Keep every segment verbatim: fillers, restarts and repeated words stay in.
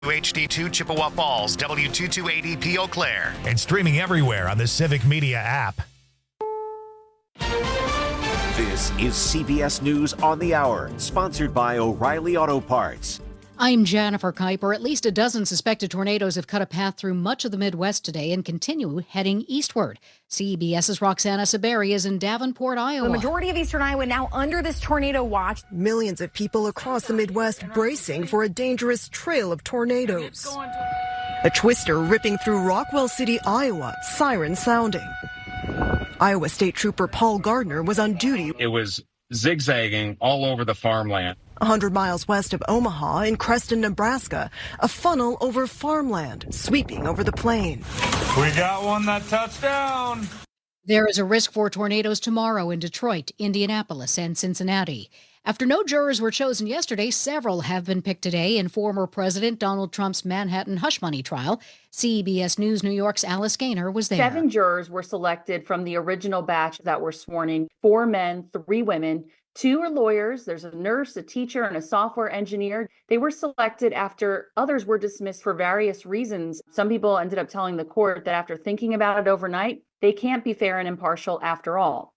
W H D two Chippewa Falls, W two two eight E P Eau Claire. And streaming everywhere on the Civic Media app. This is C B S News on the Hour, sponsored by O'Reilly Auto Parts. I'm Jennifer Kuiper. At least a dozen suspected tornadoes have cut a path through much of the Midwest today and continue heading eastward. CBS's Roxana Saberi is in Davenport, Iowa. The majority of eastern Iowa now under this tornado watch. Millions of people across the Midwest bracing for a dangerous trail of tornadoes. A twister ripping through Rockwell City, Iowa, siren sounding. Iowa State Trooper Paul Gardner was on duty. It was zigzagging all over the farmland. one hundred miles west of Omaha in Creston, Nebraska, a funnel over farmland sweeping over the plain. We got one that touched down. There is a risk for tornadoes tomorrow in Detroit, Indianapolis, and Cincinnati. After no jurors were chosen yesterday, several have been picked today in former President Donald Trump's Manhattan hush money trial. C B S News New York's Alice Gaynor was there. Seven jurors were selected from the original batch that were sworn in. Four men, three women. Two are lawyers. There's a nurse, a teacher, and a software engineer. They were selected after others were dismissed for various reasons. Some people ended up telling the court that after thinking about it overnight, they can't be fair and impartial after all.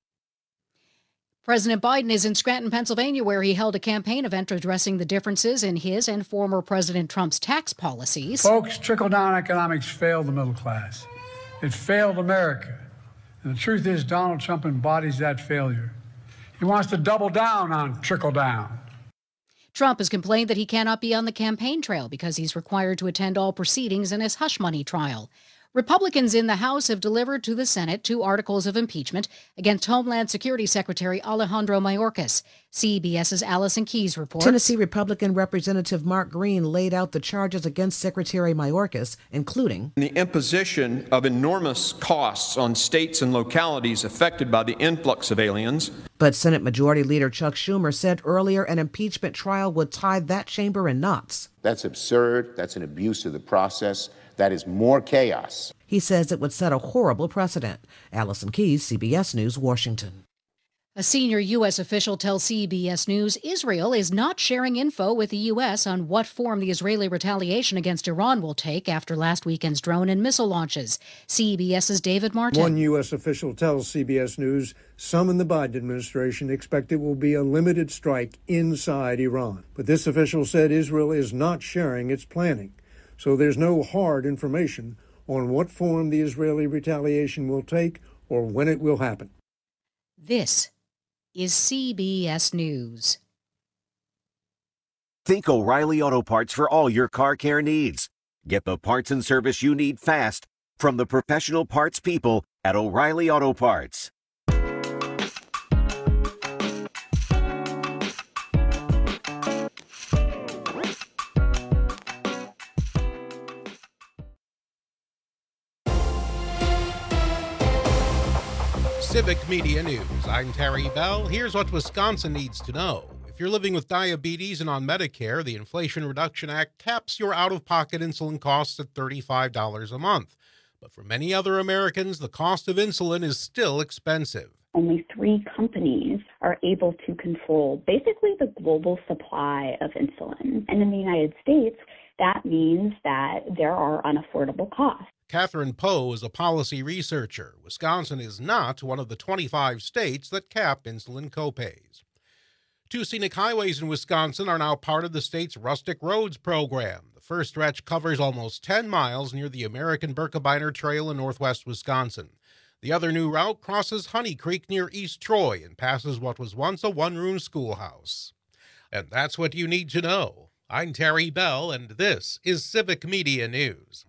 President Biden is in Scranton, Pennsylvania, where he held a campaign event addressing the differences in his and former President Trump's tax policies. Folks, trickle-down economics failed the middle class. It failed America. And the truth is, Donald Trump embodies that failure. He wants to double down on trickle-down. Trump has complained that he cannot be on the campaign trail because he's required to attend all proceedings in his hush money trial. Republicans in the House have delivered to the Senate two articles of impeachment against Homeland Security Secretary Alejandro Mayorkas. CBS's Allison Keyes reports. Tennessee Republican Representative Mark Green laid out the charges against Secretary Mayorkas, including the imposition of enormous costs on states and localities affected by the influx of aliens. But Senate Majority Leader Chuck Schumer said earlier an impeachment trial would tie that chamber in knots. That's absurd. That's an abuse of the process. That is more chaos. He says it would set a horrible precedent. Allison Keyes, C B S News, Washington. A senior U S official tells C B S News Israel is not sharing info with the U S on what form the Israeli retaliation against Iran will take after last weekend's drone and missile launches. CBS's David Martin. One U S official tells C B S News some in the Biden administration expect it will be a limited strike inside Iran. But this official said Israel is not sharing its planning. So there's no hard information on what form the Israeli retaliation will take or when it will happen. This is C B S News. Think O'Reilly Auto Parts for all your car care needs. Get the parts and service you need fast from the professional parts people at O'Reilly Auto Parts. Civic Media News. I'm Terry Bell. Here's what Wisconsin needs to know. If you're living with diabetes and on Medicare, the Inflation Reduction Act caps your out-of-pocket insulin costs at thirty-five dollars a month. But for many other Americans, the cost of insulin is still expensive. Only three companies are able to control basically the global supply of insulin. And in the United States, that means that there are unaffordable costs. Catherine Poe is a policy researcher. Wisconsin is not one of the twenty-five states that cap insulin copays. Two scenic highways in Wisconsin are now part of the state's Rustic Roads program. The first stretch covers almost ten miles near the American Birkebeiner Trail in northwest Wisconsin. The other new route crosses Honey Creek near East Troy and passes what was once a one-room schoolhouse. And that's what you need to know. I'm Terry Bell, and this is Civic Media News.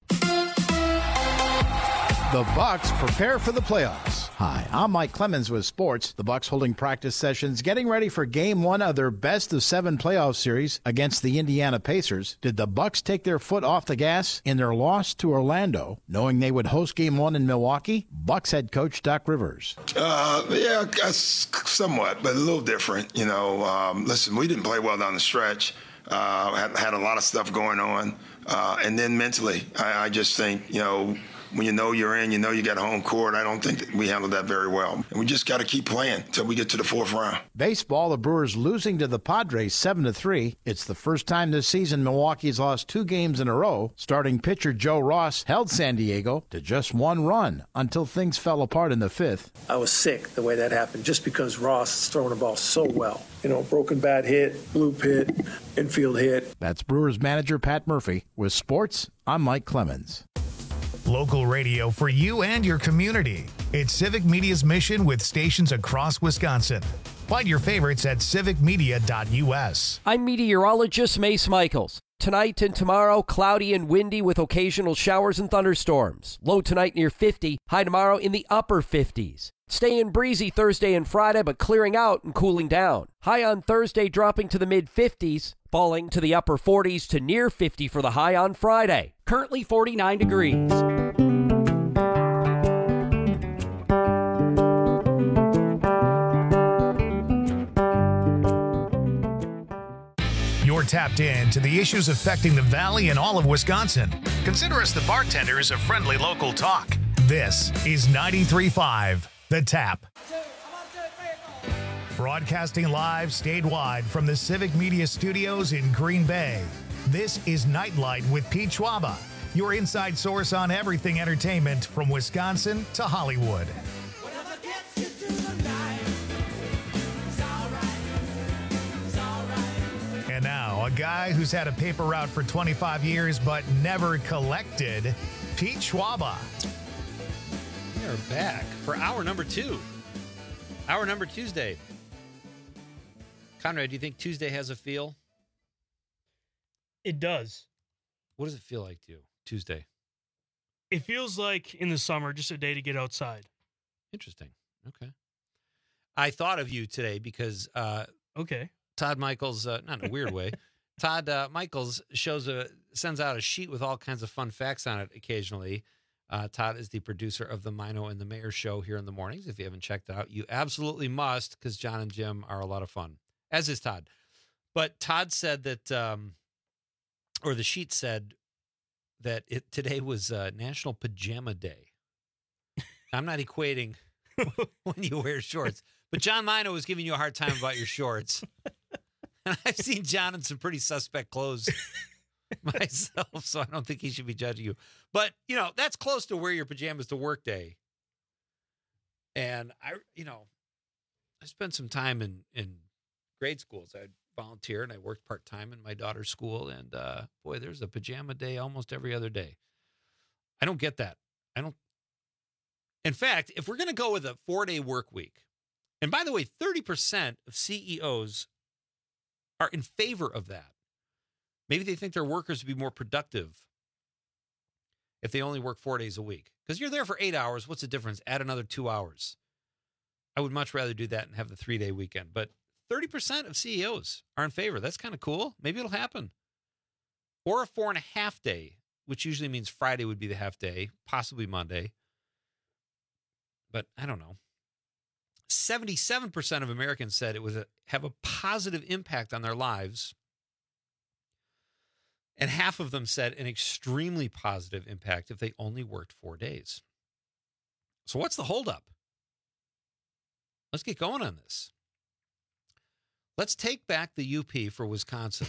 The Bucks prepare for the playoffs. Hi, I'm Mike Clemens with sports. The Bucks holding practice sessions, getting ready for game one of their best of seven playoff series against the Indiana Pacers. Did the Bucks take their foot off the gas in their loss to Orlando, knowing they would host game one in Milwaukee? Bucks head coach Doc Rivers. Uh, yeah, somewhat, but a little different. You know, um, listen, we didn't play well down the stretch. Uh, had, had a lot of stuff going on. Uh, and then mentally, I, I just think, you know, when you know you're in, you know you got home court. I don't think that we handled that very well. And we just got to keep playing until we get to the fourth round. Baseball, the Brewers losing to the Padres seven to three. It's the first time this season Milwaukee's lost two games in a row. Starting pitcher Joe Ross held San Diego to just one run until things fell apart in the fifth. I was sick the way that happened just because Ross is throwing the ball so well. You know, broken bat hit, bloop hit, infield hit. That's Brewers manager Pat Murphy. With sports, I'm Mike Clemens. Local radio for you and your community. It's Civic Media's mission with stations across Wisconsin. Find your favorites at civic media dot u s. I'm meteorologist Mace Michaels. Tonight and tomorrow, cloudy and windy with occasional showers and thunderstorms. Low tonight near fifty, high tomorrow in the upper fifties. Staying breezy Thursday and Friday, but clearing out and cooling down. High on Thursday dropping to the mid-fifties, falling to the upper forties to near fifty for the high on Friday. Currently forty-nine degrees. You're tapped in to the issues affecting the Valley and all of Wisconsin. Consider us the bartenders of friendly local talk. This is ninety-three point five The Tap. Broadcasting live statewide from the Civic Media Studios in Green Bay. This is Nightlight with Pete Schwaba, your inside source on everything entertainment from Wisconsin to Hollywood. And now, a guy who's had a paper route for twenty-five years but never collected, Pete Schwaba. We are back for hour number two. Hour number Tuesday. Conrad, do you think Tuesday has a feel? It does. What does it feel like to you, Tuesday? It feels like in the summer, just a day to get outside. Interesting. Okay. I thought of you today because uh, okay, Todd Michaels, uh, not in a weird way, Todd uh, Michaels shows a sends out a sheet with all kinds of fun facts on it occasionally. Uh, Todd is the producer of the Mino and the Mayor show here in the mornings. If you haven't checked it out, you absolutely must, because John and Jim are a lot of fun, as is Todd. But Todd said that, um, or the sheet said that it today was uh, National Pajama Day. I'm not equating when you wear shorts, but John Mino was giving you a hard time about your shorts. And I've seen John in some pretty suspect clothes myself, so I don't think he should be judging you. But, you know, that's close to wear your pajamas to work day. And I, you know, I spent some time in, in grade schools. I'd volunteer and I worked part-time in my daughter's school. And uh, boy, there's a pajama day almost every other day. I don't get that. I don't. In fact, if we're going to go with a four-day work week, and by the way, thirty percent of C E Os are in favor of that. Maybe they think their workers would be more productive if they only work four days a week. Because you're there for eight hours. What's the difference? Add another two hours. I would much rather do that and have the three-day weekend. But thirty percent of C E Os are in favor. That's kind of cool. Maybe it'll happen. Or a four and a half day, which usually means Friday would be the half day, possibly Monday. But I don't know. seventy-seven percent of Americans said it would have a positive impact on their lives. And half of them said an extremely positive impact if they only worked four days. So what's the holdup? Let's get going on this. Let's take back the U P for Wisconsin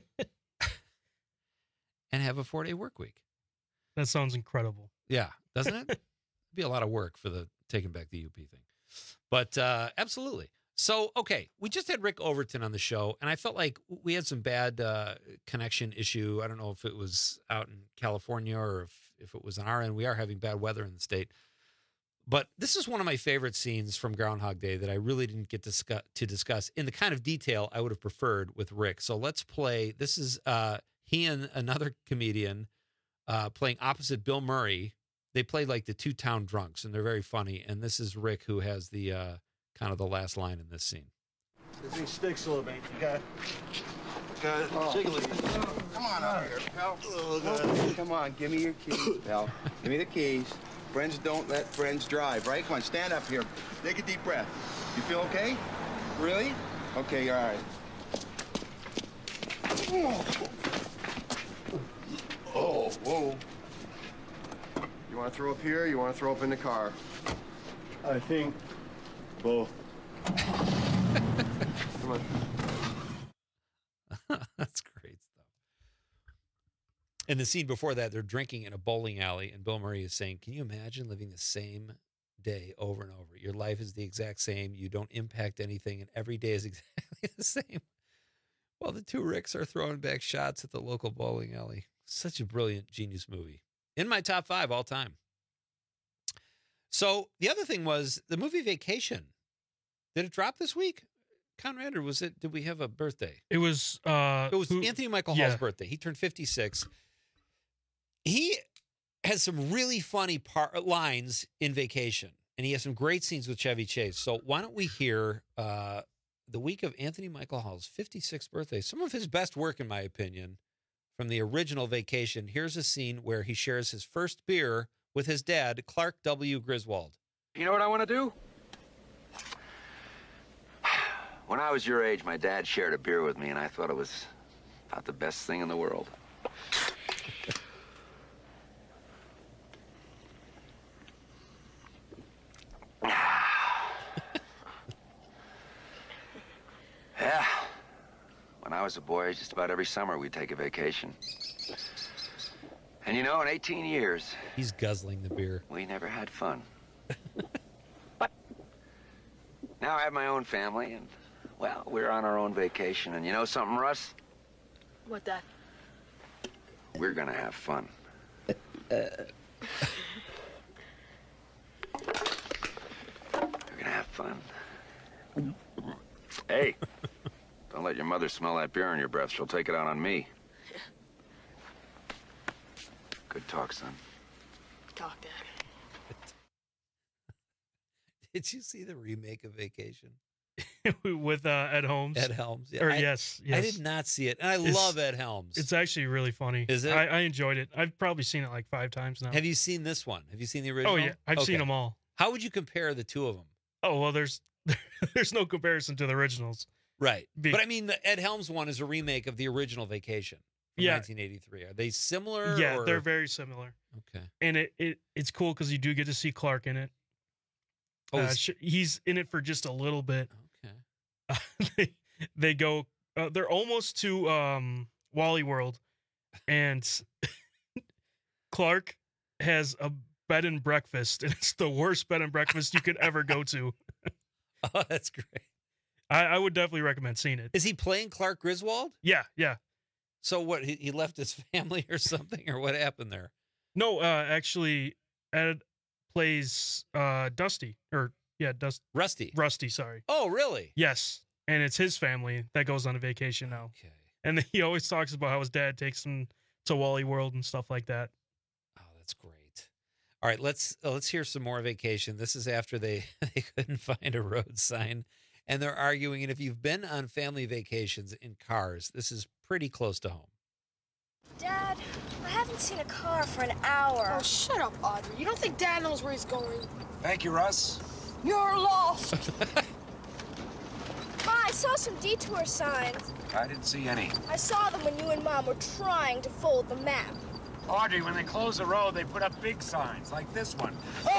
and have a four-day work week. That sounds incredible. Yeah, doesn't it? It'd be a lot of work for the taking back the U P thing. But uh, absolutely. So, okay, we just had Rick Overton on the show, and I felt like we had some bad uh, connection issue. I don't know if it was out in California or if, if it was on our end. We are having bad weather in the state. But this is one of my favorite scenes from Groundhog Day that I really didn't get to, to discuss in the kind of detail I would have preferred with Rick. So let's play. This is uh, he and another comedian uh, playing opposite Bill Murray. They played like the two town drunks, and they're very funny. And this is Rick, who has the uh, kind of the last line in this scene. This thing sticks a little bit. You got it. Got it. Oh. Jiggle it. Come on out here, pal. Oh, come on, give me your keys, pal. Give me the keys. Friends don't let friends drive, right? Come on, stand up here. Take a deep breath. You feel okay? Really? Okay, all right. Oh, whoa. You want to throw up here or you want to throw up in the car? I think both. Come on. That's great stuff. And the scene before that, they're drinking in a bowling alley, and Bill Murray is saying, can you imagine living the same day over and over? Your life is the exact same. You don't impact anything, and every day is exactly the same. While the two Ricks are throwing back shots at the local bowling alley. Such a brilliant, genius movie. In my top five all time. So the other thing was the movie Vacation. Did it drop this week? Conrad, or was it, did we have a birthday? It was, uh, it was who, Anthony Michael yeah. Hall's birthday. He turned fifty-six. He has some really funny part, lines in Vacation, and he has some great scenes with Chevy Chase. So why don't we hear uh, the week of Anthony Michael Hall's fifty-sixth birthday, some of his best work, in my opinion, from the original Vacation. Here's a scene where he shares his first beer with his dad, Clark W. Griswold. You know what I want to do? When I was your age, my dad shared a beer with me, and I thought it was about the best thing in the world. Yeah. When I was a boy, just about every summer we'd take a vacation. And you know, in eighteen years... He's guzzling the beer. We never had fun. But now I have my own family, and, well, we're on our own vacation. And you know something, Russ? What, Dad? We're gonna have fun. We're gonna have fun. Hey, don't let your mother smell that beer in your breath. She'll take it out on me. Good talk, son. Talk, Dad. Did you see the remake of Vacation? With uh, Ed Helms? Ed Helms. Yeah. Or, I, yes, yes. I did not see it. And I It's- love Ed Helms. It's actually really funny. Is it? I, I enjoyed it. I've probably seen it like five times now. Have you seen this one? Have you seen the original? Oh, yeah. I've seen Okay. them all. How would you compare the two of them? Oh, well, there's there's no comparison to the originals. Right. Be- but I mean, the Ed Helms one is a remake of the original Vacation from Yeah. nineteen eighty-three. Are they similar? Yeah, or- they're very similar. Okay. And it, it it's cool because you do get to see Clark in it. Oh, Uh, he's- sh- he's in it for just a little bit. Okay. they, they go, uh, they're almost to um, Wally World, and Clark has a bed and breakfast, and it's the worst bed and breakfast you could ever go to. Oh, that's great. I, I would definitely recommend seeing it. Is he playing Clark Griswold? Yeah, yeah. So what? He, he left his family or something, or what happened there? No, uh, actually, Ed plays uh, Dusty, or yeah, Dust Rusty. Rusty, sorry. Oh, really? Yes, and it's his family that goes on a vacation now. Okay. And then he always talks about how his dad takes him to Wally World and stuff like that. Oh, that's great. All right, let's uh, let's hear some more Vacation. This is after they they couldn't find a road sign, and they're arguing. And if you've been on family vacations in cars, this is pretty close to home. Dad, I haven't seen a car for an hour. Oh, shut up, Audrey. You don't think Dad knows where he's going? Thank you, Russ. You're lost. Ma, I saw some detour signs. I didn't see any. I saw them when you and Mom were trying to fold the map. Audrey, when they close the road, they put up big signs like this one.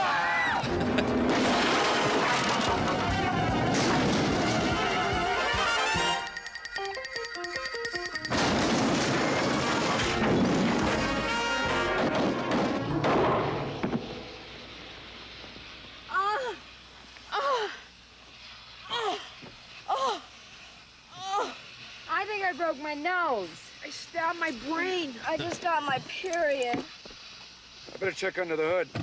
Ah! Ah! Oh! Oh! Oh! I think I broke my nose. I stabbed my brain. I just got my period. I better check under the hood.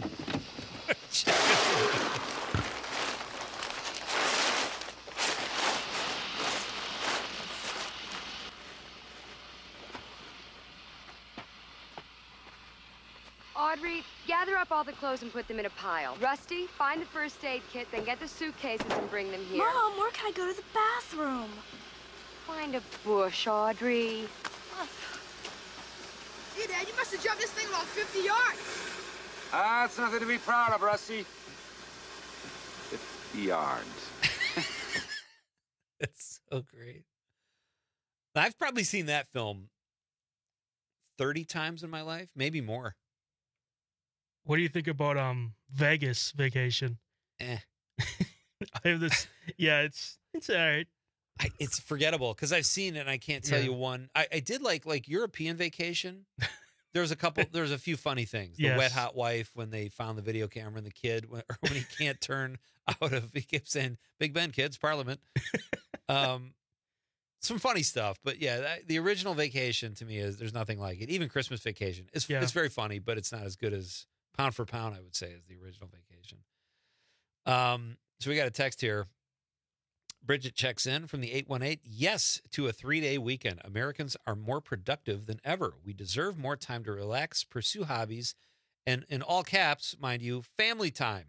Audrey, gather up all the clothes and put them in a pile. Rusty, find the first aid kit, then get the suitcases and bring them here. Mom, where can I go to the bathroom? Find a bush, Audrey. Hey, Dad, you must have jumped this thing about fifty yards. Ah, it's nothing to be proud of, Rusty. Fifty yards. It's so great. I've probably seen that film thirty times in my life, maybe more. What do you think about um Vegas vacation? Eh. I have this. Yeah, it's it's all right. I, it's forgettable because I've seen it and I can't tell Yeah. you one. I, I did like like European Vacation. There was a couple. There was a few funny things. The Yes. wet hot wife when they found the video camera and the kid when, or when he can't turn out of. He kept saying Big Ben, kids, Parliament. Um, some funny stuff, but yeah, that, the original Vacation to me is there's nothing like it. Even Christmas Vacation, it's Yeah. it's very funny, but it's not as good as pound for pound. I would say as the original Vacation. Um, so we got a text here. Bridget checks in from the eight one eight. Yes, to a three-day weekend. Americans are more productive than ever. We deserve more time to relax, pursue hobbies, and in all caps, mind you, family time.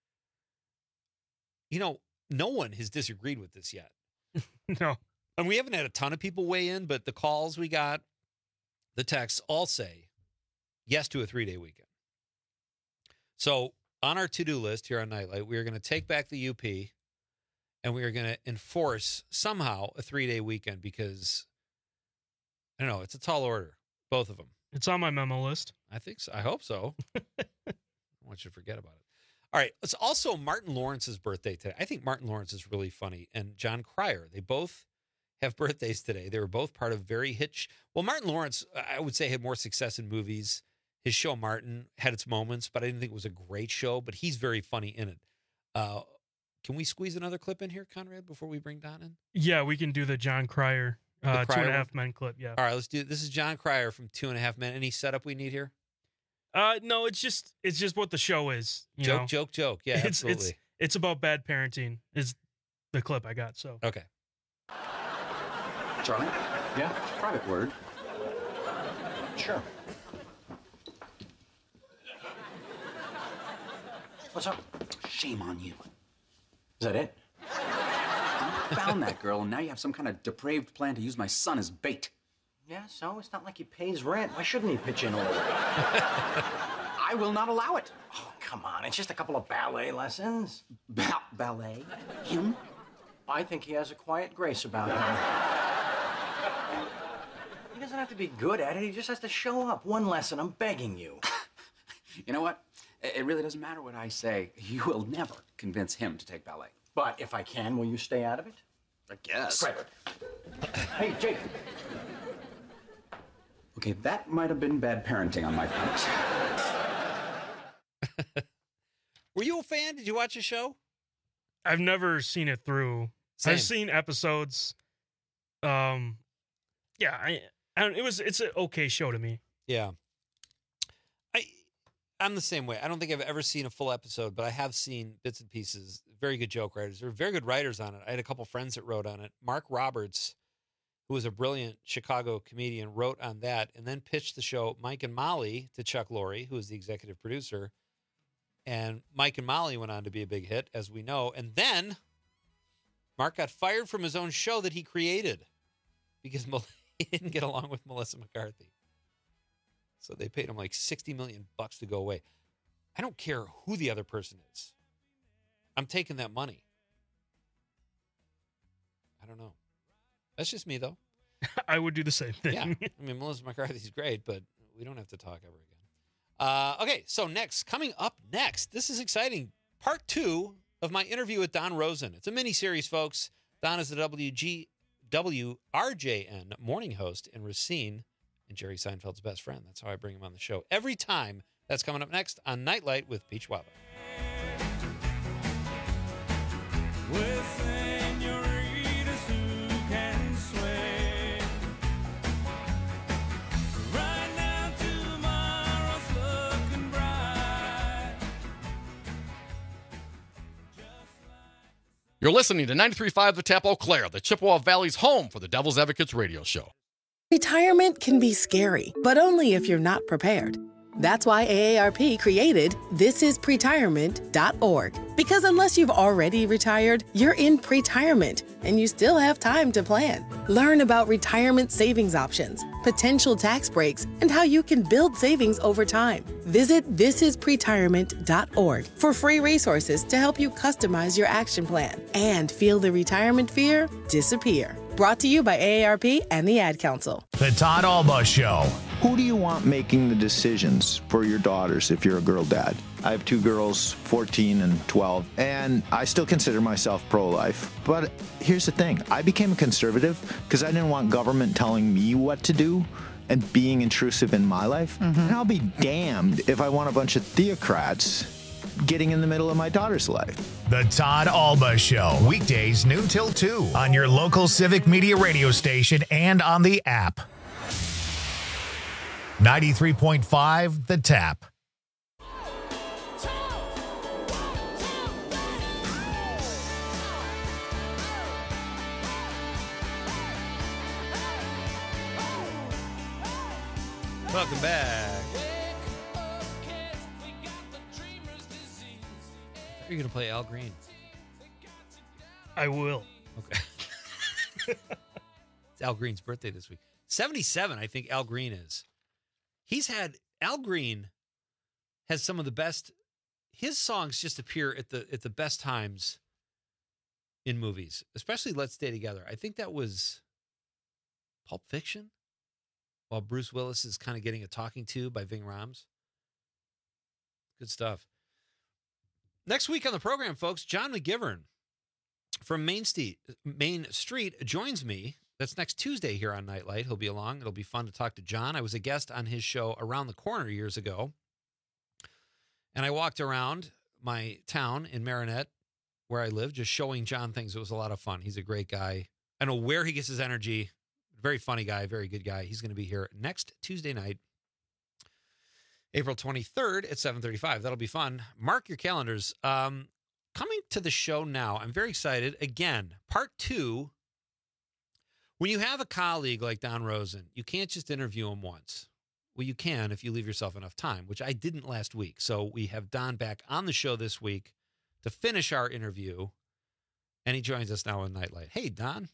You know, no one has disagreed with this yet. No. And we haven't had a ton of people weigh in, but the calls we got, the texts all say yes to a three-day weekend. So on our to-do list here on Nightlight, we are going to take back the U P and we are going to enforce somehow a three-day weekend because, I don't know, it's a tall order, both of them. It's on my memo list. I think so. I hope so. I don't want you to forget about it. All right. It's also Martin Lawrence's birthday today. I think Martin Lawrence is really funny. And John Cryer, they both have birthdays today. They were both part of very hit. Sh- well, Martin Lawrence, I would say, had more success in movies. His show, Martin, had its moments, but I didn't think it was a great show, but he's very funny in it. Uh, can we squeeze another clip in here, Conrad, before we bring Don in? Yeah, we can do the John Cryer, uh, The Two and a Cryer Half one? Men clip. Yeah. All right, let's do it. This is John Cryer from Two and a Half Men. Any setup we need here? Uh, no, it's just it's just what the show is. You Joke, know? joke, joke. Yeah, it's, absolutely. It's it's about bad parenting. Is the clip I got? So Okay. Charlie? Yeah? Private word. Sure. What's up? Shame on you. Is that it? You found that girl, and now you have some kind of depraved plan to use my son as bait. Yeah, so it's not like he pays rent. Why shouldn't he pitch in a little? I will not allow it. Oh, come on. It's just a couple of ballet lessons. Ba- ballet? Him? I think he has a quiet grace about him. He doesn't have to be good at it. He just has to show up. One lesson, I'm begging you. You know what? It really doesn't matter what I say. You will never convince him to take ballet. But if I can, will you stay out of it? I guess. Great. Hey, Jake. Okay, that might have been bad parenting on my part. Were you a fan? Did you watch the show? I've never seen it through. Same. I've seen episodes. Um, yeah, I, I don't, it was it's an okay show to me. Yeah. I I'm the same way. I don't think I've ever seen a full episode, but I have seen bits and pieces. Very good joke writers. There were very good writers on it. I had a couple friends that wrote on it. Mark Roberts, who was a brilliant Chicago comedian, wrote on that and then pitched the show Mike and Molly to Chuck Lorre, who was the executive producer. And Mike and Molly went on to be a big hit, as we know. And then Mark got fired from his own show that he created because he didn't get along with Melissa McCarthy. So they paid him like sixty million bucks to go away. I don't care who the other person is. I'm taking that money. I don't know. That's just me, though. I would do the same thing. Yeah. I mean, Melissa McCarthy's great, but we don't have to talk ever again. Uh, okay, so next, coming up next, this is exciting. Part two of my interview with Don Rosen. It's a mini-series, folks. Don is the W G W R J N morning host in Racine and Jerry Seinfeld's best friend. That's how I bring him on the show every time. That's coming up next on Nightlight with Pete Schwaba. With senoritas who can sway. Right now, tomorrow's looking bright. You're listening to ninety-three point five The Tap Eau Claire, the Chippewa Valley's home for the Devil's Advocates radio show. Retirement can be scary, but only if you're not prepared. That's why A A R P created this is pretirement dot org. Because unless you've already retired, you're in pretirement, and you still have time to plan. Learn about retirement savings options, potential tax breaks, and how you can build savings over time. Visit this is pretirement dot org for free resources to help you customize your action plan and feel the retirement fear disappear. Brought to you by A A R P and the Ad Council. The Todd Alba Show. who do you want making the decisions for your daughters if you're a girl dad? I have two girls, fourteen and twelve, and I still consider myself pro-life. But here's the thing. I became a conservative because I didn't want government telling me what to do and being intrusive in my life. Mm-hmm. And I'll be damned if I want a bunch of theocrats getting in the middle of my daughter's life. The Todd Alba Show, weekdays noon till two on your local Civic Media radio station and on the app. ninety-three point five The Tap. Welcome back. Are you going to play Al Green? I will. Okay. It's Al Green's birthday this week. seventy-seven, I think Al Green is. He's had, Al Green has some of the best, his songs just appear at the at the best times in movies, especially Let's Stay Together. I think that was Pulp Fiction, while Bruce Willis is kind of getting a talking to by Ving Rhames. Good stuff. Next week on the program, folks, John McGivern from Main Street, Main Street joins me. That's next Tuesday here on Nightlight. He'll be along. It'll be fun to talk to John. I was a guest on his show Around the Corner years ago. And I walked around my town in Marinette, where I live, just showing John things. It was a lot of fun. He's a great guy. I know where he gets his energy. Very funny guy, very good guy. He's going to be here next Tuesday night, April twenty-third at seven thirty-five. That'll be fun. Mark your calendars. Um, coming to the show now, I'm very excited. Again, part two. When you have a colleague like Don Rosen, you can't just interview him once. Well, you can if you leave yourself enough time, which I didn't last week. So we have Don back on the show this week to finish our interview, and he joins us now on Nightlight. Hey, Don.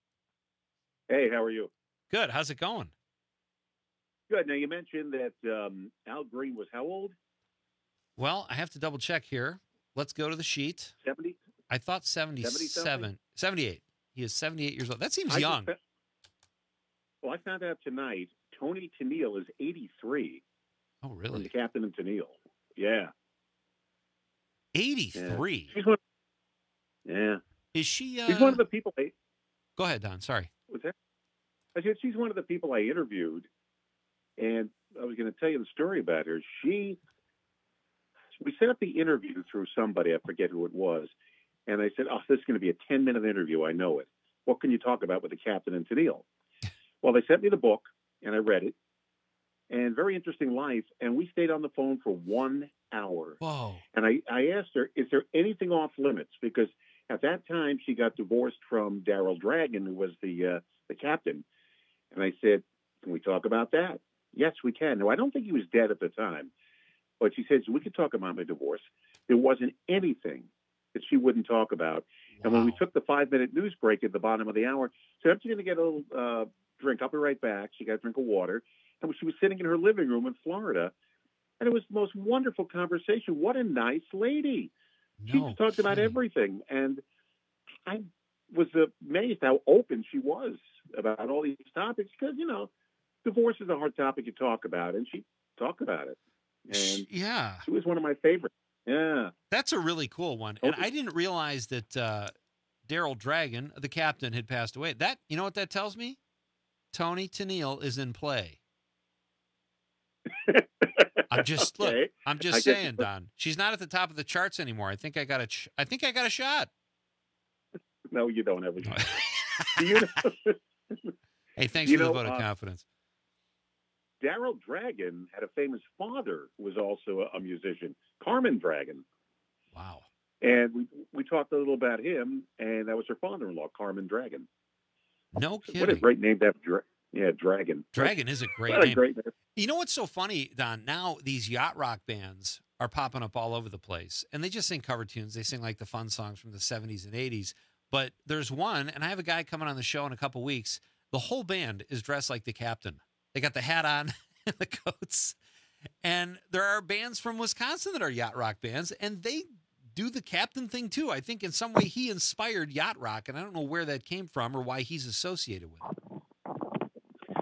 Hey, how are you? Good. How's it going? Good. Now, you mentioned that um, Al Green was how old? Well, I have to double check here. Let's go to the sheet. seventy? I thought seventy-seven. seventy-eight. He is seventy-eight years old. That seems I young. Found, well, I found out tonight Tony Tennille is eighty-three. Oh, really? From the Captain and Tennille. Yeah. eighty-three? Yeah. She's one, yeah. Is she? Uh... She's one of the people. I, Go ahead, Don. Sorry. What's that? I said she's one of the people I interviewed, and I was going to tell you the story about her. She, we set up the interview through somebody, I forget who it was, and I said, oh, this is going to be a ten-minute interview, I know it. What can you talk about with the Captain and Tennille? Well, they sent me the book, and I read it, and very interesting life, and we stayed on the phone for one hour. Whoa. And I, I asked her, is there anything off limits? Because at that time, she got divorced from Daryl Dragon, who was the uh, the captain. And I said, can we talk about that? Yes, we can. Now, I don't think he was dead at the time. But she said, so we could talk about my divorce. There wasn't anything that she wouldn't talk about. Wow. And when we took the five-minute news break at the bottom of the hour, so I'm going to get a little uh, drink. I'll be right back. She got a drink of water. And she was sitting in her living room in Florida. And it was the most wonderful conversation. What a nice lady. No she just talked about everything. And I was amazed how open she was about all these topics because, you know, divorce is a hard topic to talk about. And she talked about it. And yeah, she was one of my favorites. Yeah. That's a really cool one. And I didn't realize that uh, Daryl Dragon, the captain, had passed away. That, you know what that tells me? Tony Tennille is in play. I'm just okay. look. I'm just saying, Don. She's not at the top of the charts anymore. I think I got a. Ch- I think I got a shot. No, you don't have a shot. Do you know? Hey, thanks you for know, the vote of uh, confidence. Daryl Dragon had a famous father who was also a, a musician, Carmen Dragon. Wow. And we we talked a little about him, and that was her father-in-law, Carmen Dragon. No kidding. What a great name to have. Dra- yeah, Dragon. Dragon is a great what name. A great name. You know what's so funny, Don? Now these yacht rock bands are popping up all over the place, and they just sing cover tunes. They sing like the fun songs from the seventies and eighties. But there's one, and I have a guy coming on the show in a couple weeks. The whole band is dressed like the captain. They got the hat on and the coats. And there are bands from Wisconsin that are yacht rock bands, and they do the captain thing too. I think in some way he inspired yacht rock, and I don't know where that came from or why he's associated with it. Yeah,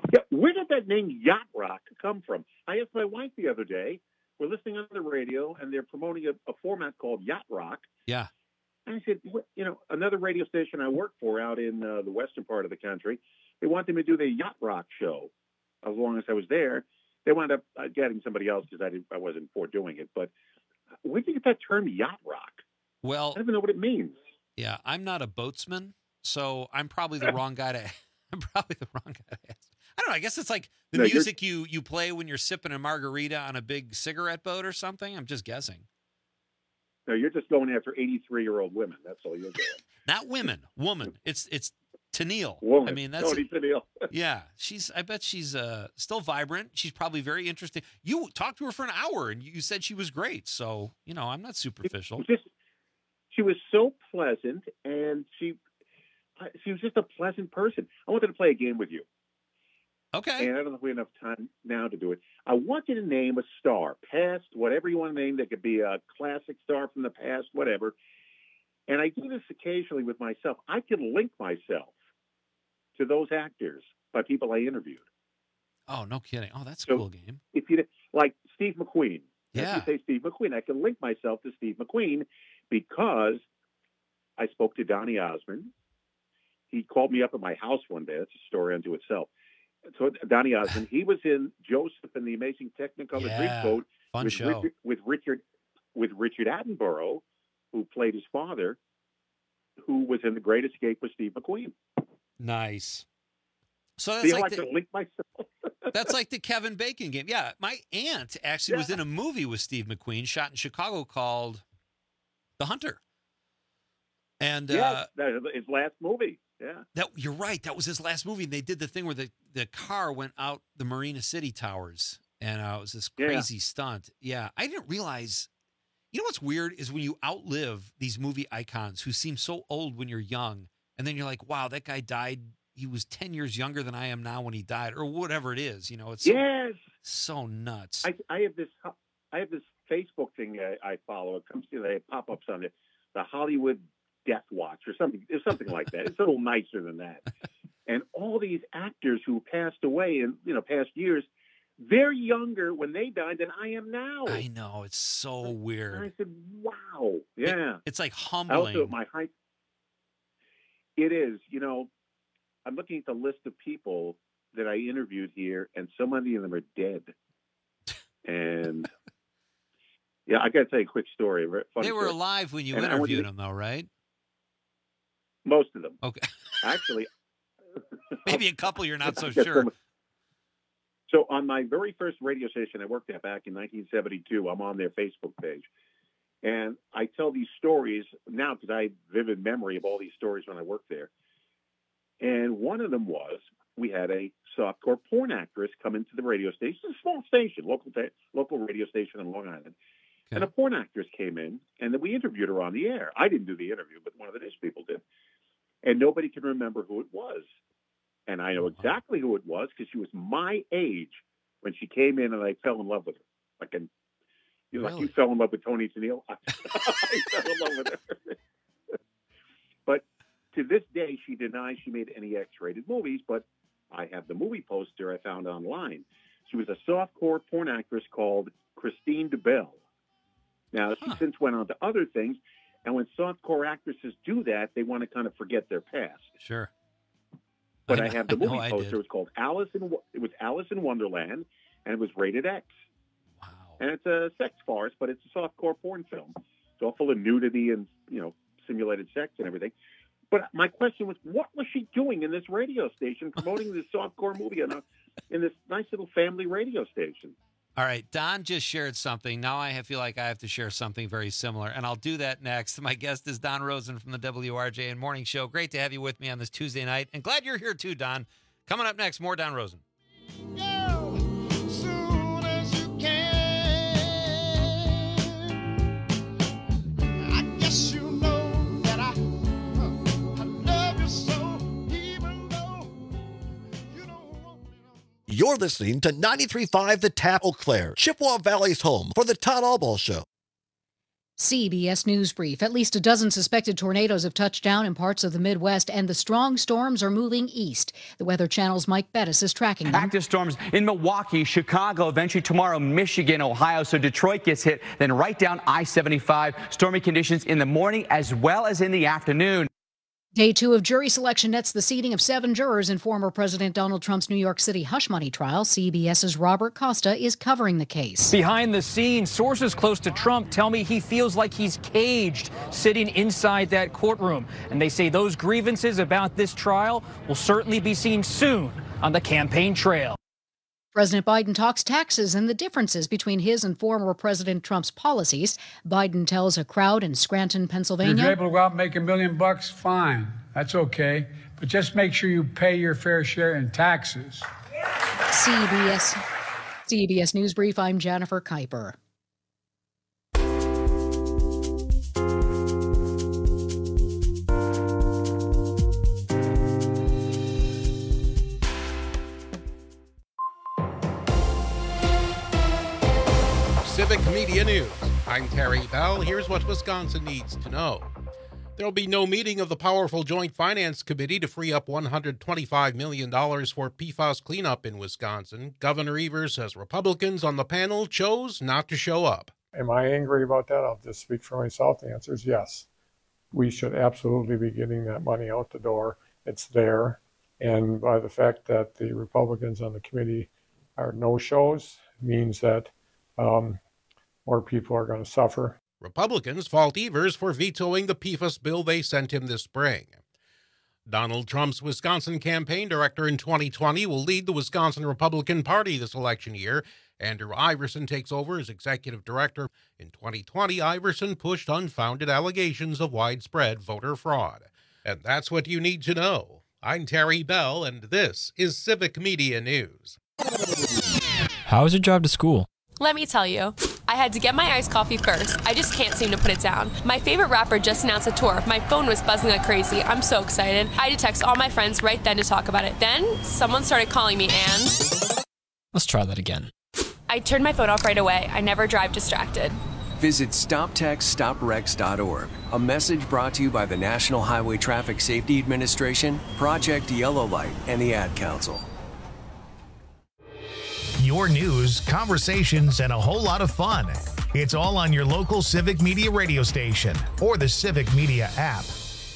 Where did that name Yacht Rock come from? I asked my wife the other day. We're listening on the radio, and they're promoting a, a format called Yacht Rock. Yeah. And I said, what, you know, another radio station I work for out in uh, the western part of the country, they want them to do the Yacht Rock show. As long as I was there, they wound up uh, getting somebody else because I didn't, I wasn't for doing it. But where did you get that term Yacht Rock? Well, I don't even know what it means. Yeah, I'm not a boatsman, so I'm probably the wrong guy to. I'm probably the wrong guy to ask. I don't know. I guess it's like the No, you're- music you you play when you're sipping a margarita on a big cigarette boat or something. I'm just guessing. No, you're just going after eighty-three-year-old women. That's all you're doing. Not women, woman. It's it's Tennille. Woman. I mean, that's Tony Tennille. yeah. She's. I bet she's uh still vibrant. She's probably very interesting. You talked to her for an hour and you said she was great. So you know, I'm not superficial. Just, she was so pleasant, and she she was just a pleasant person. I wanted to play a game with you. Okay. And I don't know if we have enough time now to do it. I want you to name a star, past, whatever you want to name. That could be a classic star from the past, whatever. And I do this occasionally with myself. I can link myself to those actors by people I interviewed. Oh, no kidding. Oh, that's a So cool game. If you like Steve McQueen, Yeah. if you say Steve McQueen, I can link myself to Steve McQueen because I spoke to Donny Osmond. He called me up at my house one day. That's a story unto itself. So Donny Osmond, he was in Joseph and the Amazing Technicolor Yeah, Dreamcoat fun with show. Richard, with Richard with Richard Attenborough, who played his father, who was in The Great Escape with Steve McQueen. Nice. So So that's you like, like the, to link myself? that's like the Kevin Bacon game. Yeah, my aunt actually was in a movie with Steve McQueen, shot in Chicago, called The Hunter. And uh, Yes, that is his last movie. Yeah. that you're right. That was his last movie. And they did the thing where the, the car went out the Marina City towers, and uh, it was this Yeah. crazy stunt. Yeah, I didn't realize. You know what's weird is when you outlive these movie icons who seem so old when you're young, and then you're like, wow, that guy died. He was ten years younger than I am now when he died, or whatever it is. You know, it's so, Yes. so nuts. I, I have this I have this Facebook thing I, I follow. It comes to the pop ups on it, the Hollywood Death Watch or something. It's something like that. It's a little nicer than that. And all these actors who passed away in you know past years, they're younger when they died than I am now. I know, it's so And weird. I said, "Wow, yeah." It's like I humbling. also, at my height, it is. You know, I'm looking at the list of people that I interviewed here, and so many of them are dead. And yeah, I got to tell you a quick story. a very funny They were story. alive when you And I want you interviewed to- them, though, right? Most of them, Okay. actually. Maybe a couple you're not so Yes, sure. some- So on my very first radio station I worked at back in nineteen seventy-two, I'm on their Facebook page. And I tell these stories now because I have vivid memory of all these stories when I worked there. And one of them was we had a softcore porn actress come into the radio station. It's a small station, local ta- local radio station in Long Island. And a porn actress came in, and then we interviewed her on the air. I didn't do the interview, but one of the dish people did. And nobody can remember who it was. And I know exactly who it was because she was my age when she came in, and I fell in love with her. Like, an, you know, like you fell in love with Tony Tennille. I, I fell in love with her. But to this day, she denies she made any X-rated movies, but I have the movie poster I found online. She was a softcore porn actress called Christine DeBelle. Now, she since went on to other things, and when softcore actresses do that, they want to kind of forget their past. Sure. But I I, know- have the I know movie I poster. did. It was called Alice in Wo- it was Alice in Wonderland, and it was rated X. Wow. And it's a sex farce, but it's a softcore porn film. It's all full of nudity and you know simulated sex and everything. But my question was, what was she doing in this radio station promoting this softcore movie in, a, in this nice little family radio station? All right, Don just shared something. Now I feel like I have to share something very similar, and I'll do that next. My guest is Don Rosen from the W R J and Morning Show. Great to have you with me on this Tuesday night, and glad you're here too, Don. Coming up next, more Don Rosen. Soon as you can. I guess you know that I, I love you so, even though you don't want me. You're listening to ninety-three point five The Tap Eau Claire, Chippewa Valley's home for the Todd Allball Show. C B S News Brief. At least a dozen suspected tornadoes have touched down in parts of the Midwest, and the strong storms are moving east. The Weather Channel's Mike Bettis is tracking them. Active storms in Milwaukee, Chicago, eventually tomorrow, Michigan, Ohio. So Detroit gets hit, then right down I seventy-five. Stormy conditions in the morning as well as in the afternoon. Day two of jury selection nets the seating of seven jurors in former President Donald Trump's New York City hush money trial. CBS's Robert Costa is covering the case. Behind the scenes, sources close to Trump tell me he feels like he's caged sitting inside that courtroom. And they say those grievances about this trial will certainly be seen soon on the campaign trail. President Biden talks taxes and the differences between his and former President Trump's policies. Biden tells a crowd in Scranton, Pennsylvania. If you're able to go out and make a million bucks, fine. That's okay. But just make sure you pay your fair share in taxes. C B S, C B S News Brief, I'm Jennifer Kuiper. Civic Media News. I'm Terry Bell. Here's what Wisconsin needs to know. There will be no meeting of the powerful Joint Finance Committee to free up one hundred twenty-five million dollars for P FAS cleanup in Wisconsin. Governor Evers says Republicans on the panel chose not to show up. Am I angry about that? I'll just speak for myself. The answer is yes. We should absolutely be getting that money out the door. It's there. And by the fact that the Republicans on the committee are no-shows means that um, more people are going to suffer. Republicans fault Evers for vetoing the P FAS bill they sent him this spring. Donald Trump's Wisconsin campaign director in twenty twenty will lead the Wisconsin Republican Party this election year. Andrew Iverson takes over as executive director. In twenty twenty, Iverson pushed unfounded allegations of widespread voter fraud. And that's what you need to know. I'm Terry Bell, and this is Civic Media News. How is your drive to school? Let me tell you, I had to get my iced coffee first. I just can't seem to put it down. My favorite rapper just announced a tour. My phone was buzzing like crazy. I'm so excited. I had to text all my friends right then to talk about it. Then, someone started calling me and... Let's try that again. I turned my phone off right away. I never drive distracted. Visit stop text stop wrecks dot org. A message brought to you by the National Highway Traffic Safety Administration, Project Yellow Light, and the Ad Council. Your news, conversations, and a whole lot of fun. It's all on your local Civic Media radio station or the Civic Media app.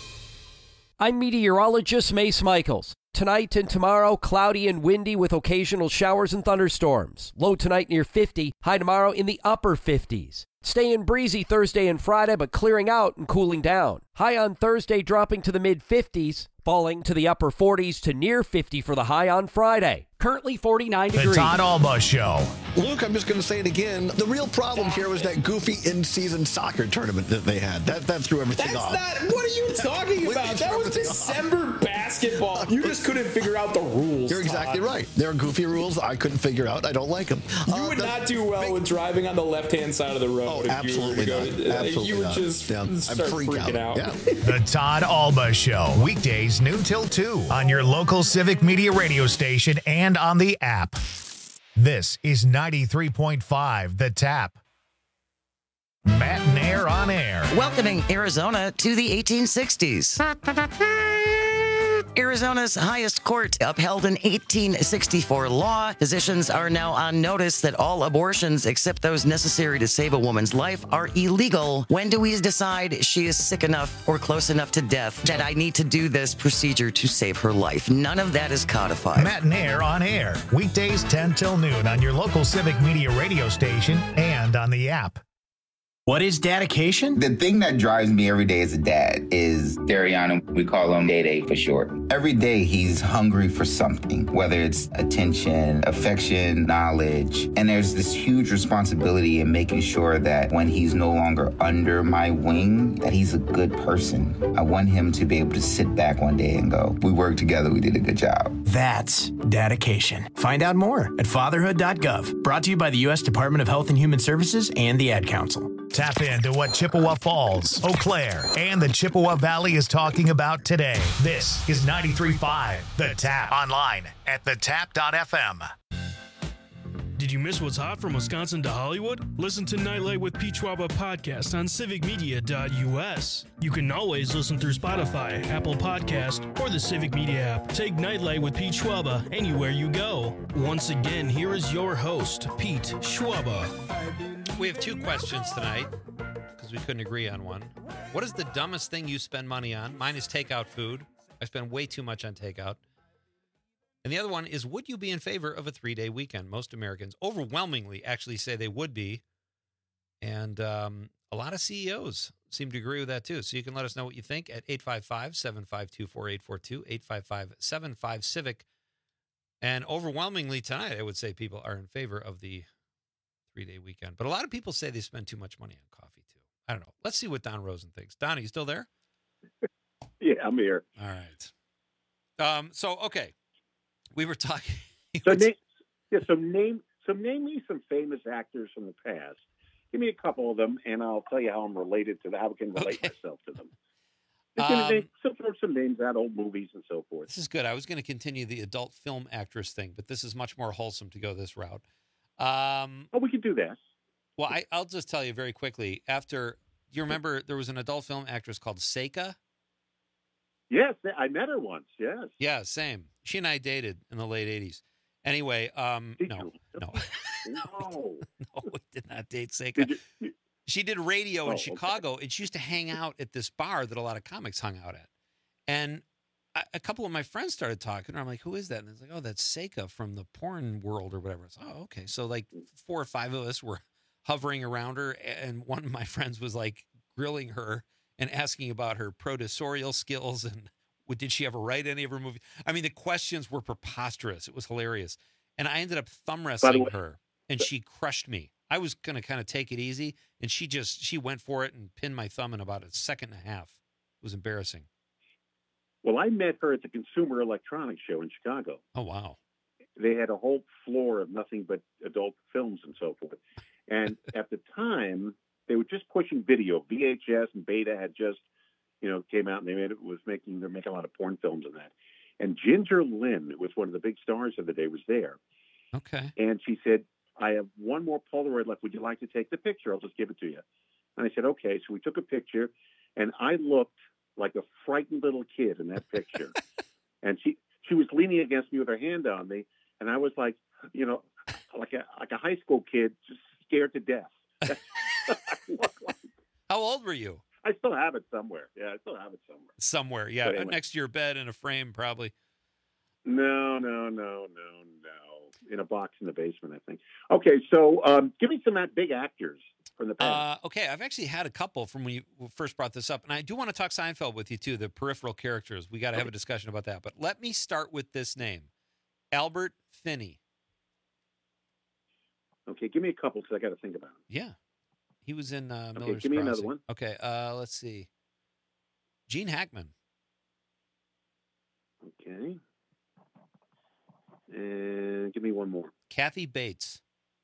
I'm meteorologist Mace Michaels. Tonight and tomorrow, cloudy and windy with occasional showers and thunderstorms. Low tonight near fifty, high tomorrow in the upper fifties. Staying breezy Thursday and Friday, but clearing out and cooling down. High on Thursday dropping to the mid-fifties, falling to the upper forties to near fifty for the high on Friday. Currently forty-nine degrees. The Todd Alba Show. Luke, I'm just going to say it again. The real problem here was that goofy in-season soccer tournament that they had. That that threw everything That's off. Not, what are you talking about? That was December off. basketball. You just couldn't figure out the rules. You're exactly Todd. right. There are goofy rules I couldn't figure out. I don't like them. You uh, would the, not do well big, with driving on the left-hand side of the road. Oh, absolutely you not. To, absolutely you would not. just yeah, start freak freaking out. out. Yeah. The Todd Alba Show. Weekdays noon till two on your local Civic Media radio station and on the app. This is ninety-three point five The Tap. Matt and Air on Air. Welcoming Arizona to the eighteen sixties. Arizona's highest court upheld an eighteen sixty-four law. Physicians are now on notice that all abortions, except those necessary to save a woman's life, are illegal. When do we decide she is sick enough or close enough to death that I need to do this procedure to save her life? None of that is codified. Matt and Air on Air. Weekdays ten till noon on your local Civic Media radio station and on the app. What is dedication? The thing that drives me every day as a dad is Dariano. We call him Day Day for short. Every day he's hungry for something, whether it's attention, affection, knowledge. And there's this huge responsibility in making sure that when he's no longer under my wing, that he's a good person. I want him to be able to sit back one day and go, we worked together, we did a good job. That's dedication. Find out more at fatherhood dot gov. Brought to you by the U S Department of Health and Human Services and the Ad Council. Tap into what Chippewa Falls, Eau Claire, and the Chippewa Valley is talking about today. This is ninety-three point five The Tap. Online at the tap dot f m. Did you miss what's hot from Wisconsin to Hollywood? Listen to Nightlight with Pete Schwaba podcast on civic media dot U S. You can always listen through Spotify, Apple Podcast, or the Civic Media app. Take Nightlight with Pete Schwaba anywhere you go. Once again, here is your host, Pete Schwaba. We have two questions tonight because we couldn't agree on one. What is the dumbest thing you spend money on? Mine is takeout food. I spend way too much on takeout. And the other one is, would you be in favor of a three-day weekend? Most Americans overwhelmingly actually say they would be. And um, a lot of C E Os seem to agree with that, too. So you can let us know what you think at eight five five, seven five two, four eight four two, eight five five, seven five, CIVIC. And overwhelmingly tonight, I would say people are in favor of the three-day weekend. But a lot of people say they spend too much money on coffee, too. I don't know. Let's see what Don Rosen thinks. Don, are you still there? Yeah, I'm here. All right. Um. So, okay. We were talking. So name, yeah, so name, so name me some famous actors from the past. Give me a couple of them, and I'll tell you how I'm related to them, how I can relate okay. myself to them. Um, name, so throw some names out, old movies and so forth. This is good. I was going to continue the adult film actress thing, but this is much more wholesome to go this route. Um, oh, we can do that. Well, I, I'll just tell you very quickly. After, do you remember there was an adult film actress called Seika? Yes, I met her once. Yes. Yeah, same. She and I dated in the late eighties. Anyway, um, did no, you? no, no, no, we did not date Seika. Did you? She did radio oh, in Chicago, okay. and she used to hang out at this bar that a lot of comics hung out at. And I, a couple of my friends started talking, and I'm like, "Who is that?" And it's like, "Oh, that's Seika from the porn world or whatever." It's oh, okay. So like four or five of us were hovering around her, and one of my friends was like grilling her and asking about her producerial skills and did she ever write any of her movies? I mean, the questions were preposterous. It was hilarious. And I ended up thumb wrestling way, her, and she crushed me. I was going to kind of take it easy, and she just, she went for it and pinned my thumb in about a second and a half. It was embarrassing. Well, I met her at the Consumer Electronics Show in Chicago. Oh, wow. They had a whole floor of nothing but adult films and so forth. And at the time, they were just pushing video. V H S and Beta had just, you know, came out and they made it was making they're making a lot of porn films and that. And Ginger Lynn was one of the big stars of the day, was there. Okay. And she said, I have one more Polaroid left. Would you like to take the picture? I'll just give it to you. And I said, okay. So we took a picture, and I looked like a frightened little kid in that picture. And she she was leaning against me with her hand on me, and I was like, you know, like a like a high school kid, just scared to death. How old were you? I still have it somewhere. Yeah, I still have it somewhere. Somewhere, yeah. Anyway. Next to your bed in a frame, probably. No, no, no, no, no. In a box in the basement, I think. Okay, so um, give me some big actors from the past. Uh, okay, I've actually had a couple from when you first brought this up. And I do want to talk Seinfeld with you, too, the peripheral characters. We got to okay. have a discussion about that. But let me start with this name, Albert Finney. Okay, give me a couple because I got to think about him. Yeah. He was in uh, Miller's Okay, give me Crossing. another one. Okay, uh, let's see. Gene Hackman. Okay. And give me one more. Kathy Bates.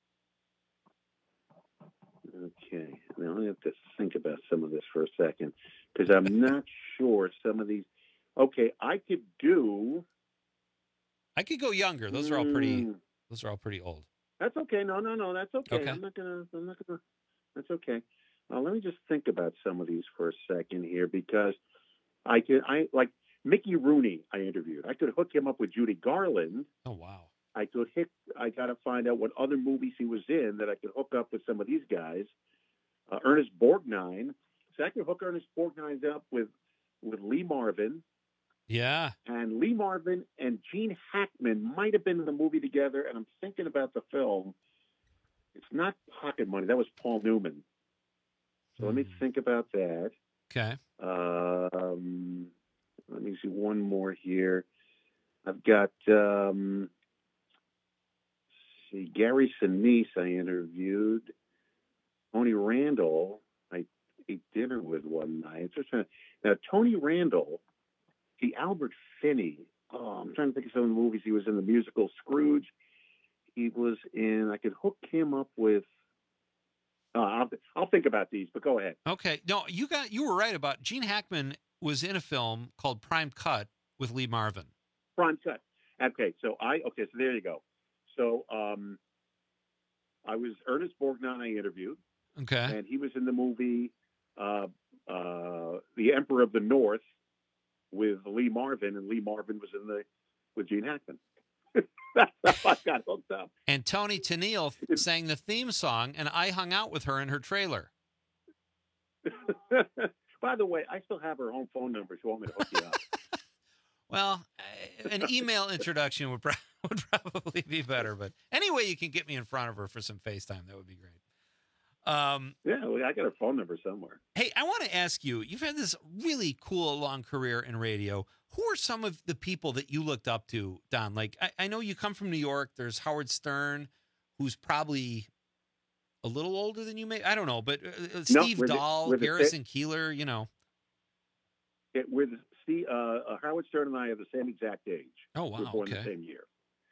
Okay. Now I have to think about some of this for a second because I'm not sure some of these. Okay, I could do. I could go younger. Those are all pretty. Mm. Those are all pretty old. That's okay. No, no, no. That's okay. Okay. I'm not gonna. I'm not gonna. That's okay. Uh, let me just think about some of these for a second here because I can. I like Mickey Rooney. I interviewed. I could hook him up with Judy Garland. Oh wow. I could hit. I got to find out what other movies he was in that I could hook up with some of these guys. Uh, Ernest Borgnine. So I could hook Ernest Borgnine up with with Lee Marvin. Yeah. And Lee Marvin and Gene Hackman might have been in the movie together. And I'm thinking about the film. It's not Pocket Money. That was Paul Newman. So mm. let me think about that. Okay. Um, let me see one more here. I've got um, see Gary Sinise. I interviewed Tony Randall. I ate dinner with one night. Just trying to, now Tony Randall. See Albert Finney. Oh, I'm trying to think of some of the movies he was in. The musical Scrooge. He was in. I could hook him up with. Uh, I'll, I'll think about these, but go ahead. Okay. No, you got. You were right about Gene Hackman was in a film called Prime Cut with Lee Marvin. Prime Cut. Okay, so I. Okay, so there you go. So um, I was Ernest Borgnine I interviewed. Okay. And he was in the movie uh, uh, The Emperor of the North with Lee Marvin, and Lee Marvin was in the with Gene Hackman. That's how I got hooked up. And Tony Tennille sang the theme song, and I hung out with her in her trailer. By the way, I still have her home phone number if you want me to hook you up. Well, an email introduction would, pro- would probably be better, but anyway, you can get me in front of her for some FaceTime. That would be great. Um, yeah, well, I got her phone number somewhere. Hey, I want to ask you, you've had this really cool long career in radio. Who are some of the people that you looked up to, Don? Like, I, I know you come from New York. There's Howard Stern, who's probably a little older than you may. I don't know, but uh, Steve no, Dahl, the, Garrison the, Keeler, you know. It, with Steve, uh, uh, Howard Stern and I are the same exact age. Oh, wow. We were born okay. the same year.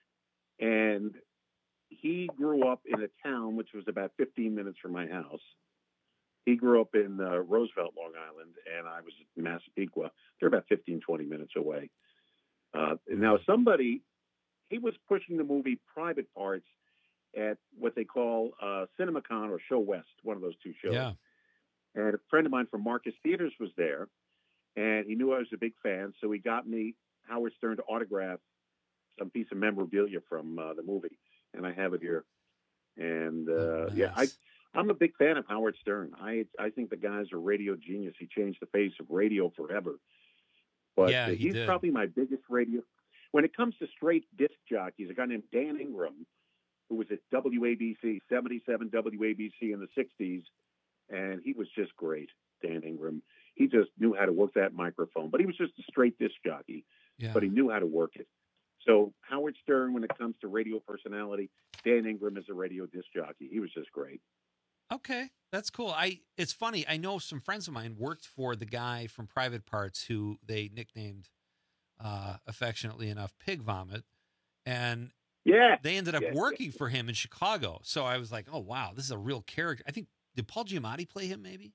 And he grew up in a town which was about fifteen minutes from my house. He grew up in uh, Roosevelt, Long Island, and I was in Massapequa. They're about fifteen, twenty minutes away. Uh, now, somebody, he was pushing the movie Private Parts at what they call uh, CinemaCon or Show West, one of those two shows. Yeah. And a friend of mine from Marcus Theaters was there, and he knew I was a big fan, so he got me Howard Stern to autograph some piece of memorabilia from uh, the movie, and I have it here. And uh, oh, nice. yeah, I. I'm a big fan of Howard Stern. I I think the guy's a radio genius. He changed the face of radio forever. But yeah, uh, he he's did. probably my biggest radio. When it comes to straight disc jockeys, a guy named Dan Ingram, who was at W A B C, seventy-seven W A B C in the sixties, and he was just great, Dan Ingram. He just knew how to work that microphone. But he was just a straight disc jockey, yeah. but he knew how to work it. So Howard Stern, when it comes to radio personality, Dan Ingram is a radio disc jockey. He was just great. Okay, that's cool. I it's funny. I know some friends of mine worked for the guy from Private Parts who they nicknamed uh, affectionately enough Pig Vomit, and yeah, they ended up yeah, working yeah. for him in Chicago. So I was like, oh wow, this is a real character. I think did Paul Giamatti play him? Maybe.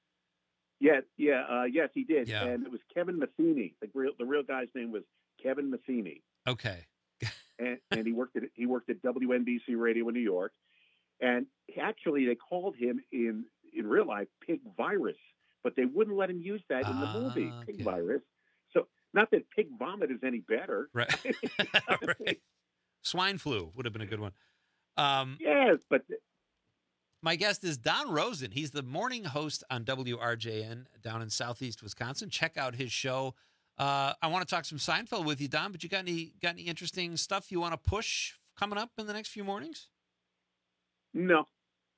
Yeah, yeah, uh, yes, he did. Yeah. And it was Kevin Matheny. The real the real guy's name was Kevin Matheny. Okay. and and he worked at he worked at W N B C Radio in New York. And actually, they called him in, in real life Pig Virus, but they wouldn't let him use that in the Ah, movie, Pig okay. Virus. So, not that Pig Vomit is any better. Right. right. Swine flu would have been a good one. Um, yes, but my guest is Don Rosen. He's the morning host on W R J N down in Southeast Wisconsin. Check out his show. Uh, I want to talk some Seinfeld with you, Don. But you got any got any interesting stuff you want to push coming up in the next few mornings? No.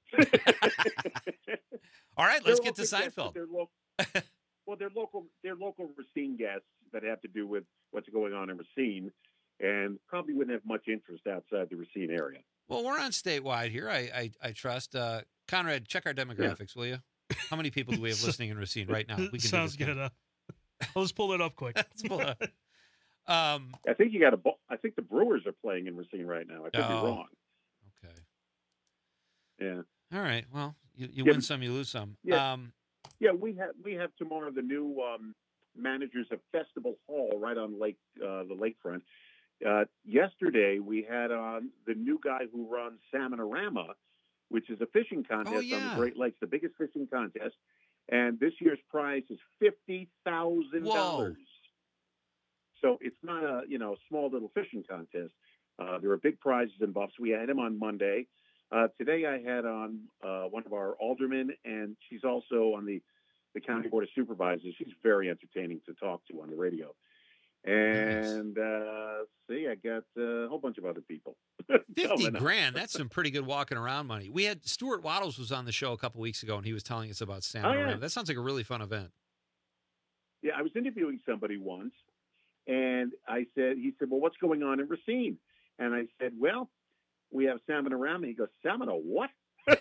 All right, let's They're get to local guests, Seinfeld. but They're lo- well, they're local. They're local Racine guests that have to do with what's going on in Racine, and probably wouldn't have much interest outside the Racine area. Well, we're on statewide here. I I, I trust. Uh, Conrad, check our demographics, will you? How many people do we have listening in Racine right now? We can Sounds do this good. Uh, let's pull it up quick. Let's pull it up. Um, I think you got a. I think the Brewers are playing in Racine right now. I could Oh. be wrong. Okay. Yeah. All right. Well, you, you Yeah. win some, you lose some. Yeah. Um, Yeah, we have we have tomorrow the new um, managers of Festival Hall right on Lake uh, the lakefront. Uh, yesterday we had on the new guy who runs Salmonorama, which is a fishing contest on yeah. the Great Lakes, the biggest fishing contest. And this year's prize is fifty thousand dollars. So it's not a you know small little fishing contest. Uh, there are big prizes involved. So we had him on Monday. Uh, today I had on uh, one of our aldermen, and she's also on the, the county board of supervisors. She's very entertaining to talk to on the radio. And uh, see, I got uh, a whole bunch of other people. Fifty coming up. grand. That's some pretty good walking around money. We had Stuart Waddles was on the show a couple weeks ago, and he was telling us about San Oh, yeah. That sounds like a really fun event. Yeah, I was interviewing somebody once, and I said, he said, well, what's going on in Racine? And I said, well, we have salmon around me. He goes, salmon, a what? That's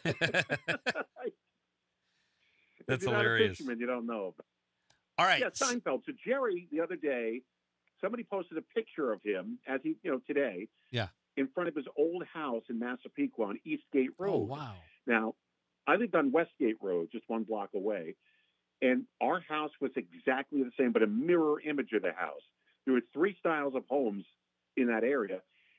if you're hilarious. Not a fisherman, you don't know. All right. Yeah, Seinfeld. So Jerry, the other day, somebody posted a picture of him as he, you know, today. Yeah. In front of his old house in Massapequa on Eastgate Road. Oh, wow. Now, I lived on Westgate Road, just one block away, and our house was exactly the same, but a mirror image of the house. There were three styles of homes in that area,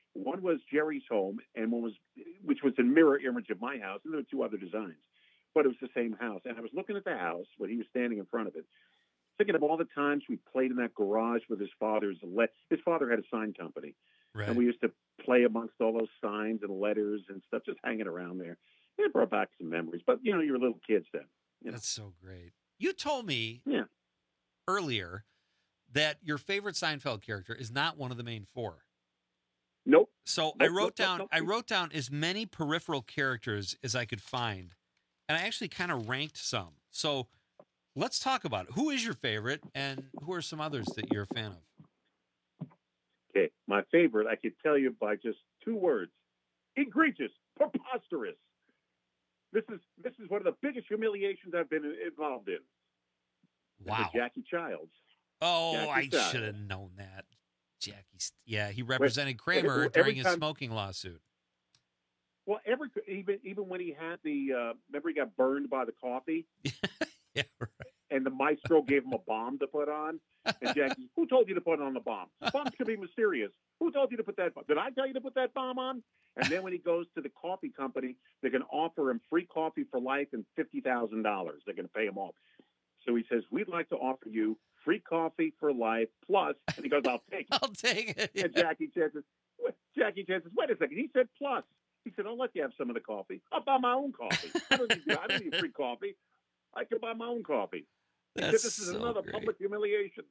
One was Jerry's home, and one was, which was a mirror image of my house, and there were two other designs, but it was the same house. And I was looking at the house when he was standing in front of it, thinking of all the times we played in that garage with his father's. Le- his father had a sign company, Right. and we used to play amongst all those signs and letters and stuff, just hanging around there. And it brought back some memories. But you know, you were little kids then. You know? That's so great. You told me Yeah. earlier that your favorite Seinfeld character is not one of the main four. Nope. So Nope, I nope, wrote nope, down nope. I wrote down as many peripheral characters as I could find, and I actually kind of ranked some. So let's talk about it. Who is your favorite, and who are some others that you're a fan of? Okay, my favorite, I could tell you by just two words: egregious, preposterous. This is this is one of the biggest humiliations I've been involved in. Wow. Jackie Childs. Oh, Jackie I Childs. should have known that. Jackie, yeah, he represented Kramer every during his time- smoking lawsuit. Well, every even even when he had the uh, remember he got burned by the coffee. Yeah, right. And the maestro gave him a bomb to put on. And Jackie, who told you to put on the bomb? Bombs can be mysterious. Who told you to put that bomb? Did I tell you to put that bomb on? And then when he goes to the coffee company, they're going to offer him free coffee for life and fifty thousand dollars. They're going to pay him off. So he says, we'd like to offer you free coffee for life plus. And he goes, I'll take it. I'll take it. And Jackie Chan says, wait, Jackie Chan says, wait a second. He said plus. He said, I'll let you have some of the coffee. I'll buy my own coffee. I don't need, I don't need free coffee. I can buy my own coffee. He said, That's this is so another great. public humiliation.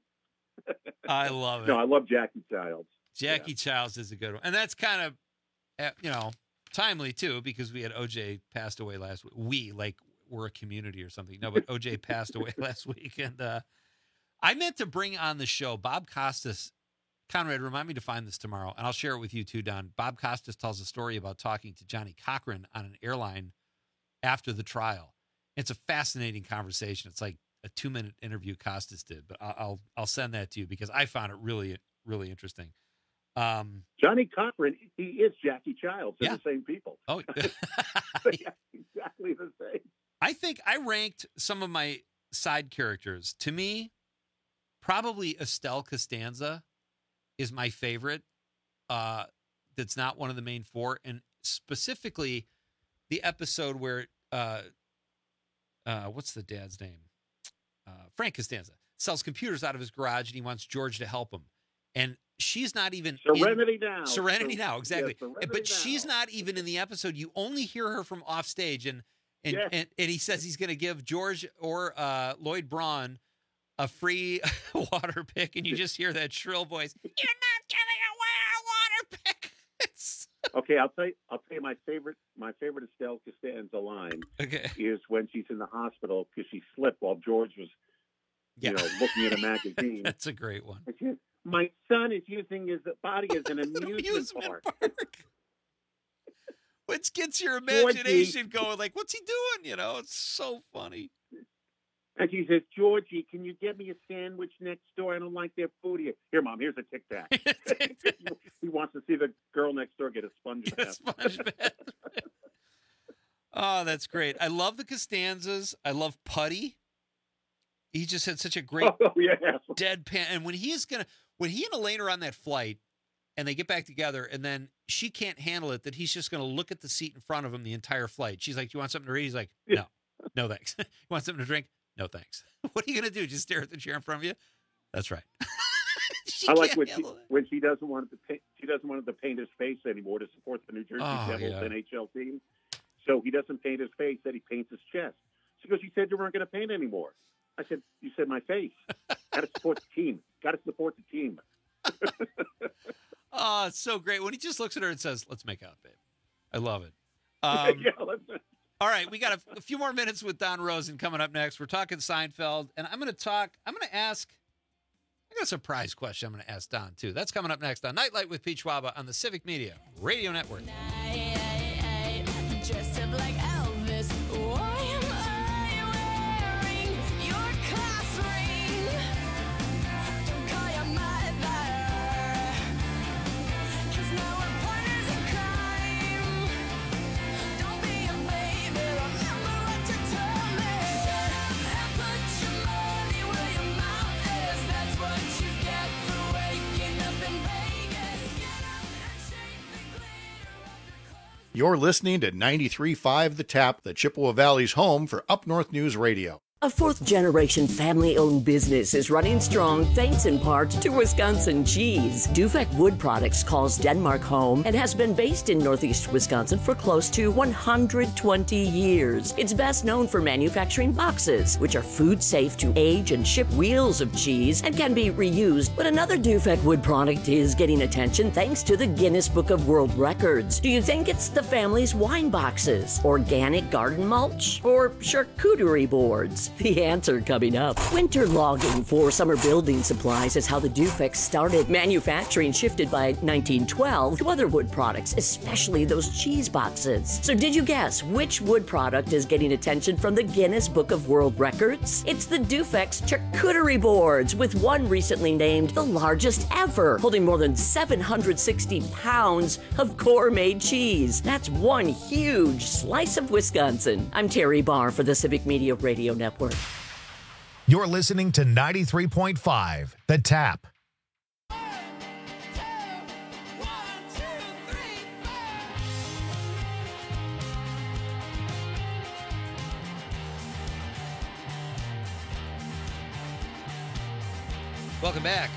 I love it. No, I love Jackie Childs. Jackie Childs is a good one. And that's kind of, uh, you know, timely too, because we had O J passed away last week. We, like, we're a community or something. No, but O J passed away last week. And uh, I meant to bring on the show Bob Costas. Conrad, remind me to find this tomorrow, and I'll share it with you too, Don. Bob Costas tells a story about talking to Johnny Cochran on an airline after the trial. It's a fascinating conversation. It's like a two-minute interview Costas did, but I'll I'll, I'll send that to you because I found it really, really interesting. Um, Johnny Cochran, he is Jackie Childs. They're Yeah. the same people. Oh, Yeah, exactly the same. I think I ranked some of my side characters. To me, probably Estelle Costanza is my favorite. Uh, that's not one of the main four, and specifically the episode where uh, uh, what's the dad's name? Uh, Frank Costanza sells computers out of his garage, and he wants George to help him. And she's not even Serenity in, Now. Serenity Ser- Now, exactly. yeah, Serenity but she's Now. not even in the episode. You only hear her from off stage, and and Yes. and, and he says he's going to give George or uh, Lloyd Braun a free water pick, and you just hear that shrill voice. You're not giving away our water pick. It's Okay, I'll tell you. I'll tell you my favorite. My favorite Estelle Costanza line okay. is when she's in the hospital because she slipped while George was, Yeah. you know, looking at a magazine. That's a great one. And she said, my son is using his body as an amusement, Amusement park. park. Which gets your Georgie. imagination going. Like, what's he doing? You know, it's so funny. And she says, Georgie, can you get me a sandwich next door? I don't like their food here. Here, Mom, here's a Tic Tac. He wants to see the girl next door get a sponge bath. Sponge bath. Oh, that's great. I love the Costanzas. I love Putty. He just had such a great Oh, yeah. deadpan. And when he is gonna, when he and Elaine are on that flight, and they get back together, and then she can't handle it, that he's just gonna look at the seat in front of him the entire flight. She's like, "Do you want something to read?" He's like, "No, no thanks." "You want something to drink?" "No thanks." What are you gonna do? Just stare at the chair in front of you? That's right. She I like can't when she, handle it. when she doesn't want to paint, she doesn't want to paint his face anymore to support the New Jersey Oh, Devils yeah. N H L team. So he doesn't paint his face; that he paints his chest. She goes, "You said you weren't going to paint anymore." I said, "You said my face. Got to support the team. Got to support the team." Oh, it's so great when he just looks at her and says, "Let's make out, babe." I love it. Um, yeah, let's, All right, we got a, a few more minutes with Don Rosen coming up next. We're talking Seinfeld, and I'm going to talk. I'm going to ask. I got a surprise question. I'm going to ask Don too. That's coming up next on Nightlight with Pete Schwaba on the Civic Media Radio Network. Dressed up like Elvis. Why am I wearing your class ring? Don't call your mother, 'cause now we're partners in crime. Don't be a baby, remember what you told me. And put your money where your mouth is. That's what you get for waking up in Vegas. Get up and shake You're listening to ninety-three point five The Tap, the Chippewa Valley's home for Up North News Radio. A fourth-generation family-owned business is running strong thanks in part to Wisconsin cheese. Dufek Wood Products calls Denmark home and has been based in northeast Wisconsin for close to one hundred twenty years. It's best known for manufacturing boxes, which are food safe to age and ship wheels of cheese and can be reused. But another Dufek Wood product is getting attention thanks to the Guinness Book of World Records. Do you think it's the family's wine boxes, organic garden mulch, or charcuterie boards? The answer coming up. Winter logging for summer building supplies is how the Dufek started. Manufacturing shifted by nineteen twelve to other wood products, especially those cheese boxes. So did you guess which wood product is getting attention from the Guinness Book of World Records? It's the Dufek's charcuterie boards, with one recently named the largest ever, holding more than seven hundred sixty pounds of core-made cheese. That's one huge slice of Wisconsin. I'm Terry Barr for the Civic Media Radio Network. You're listening to ninety-three point five, The Tap. Welcome back.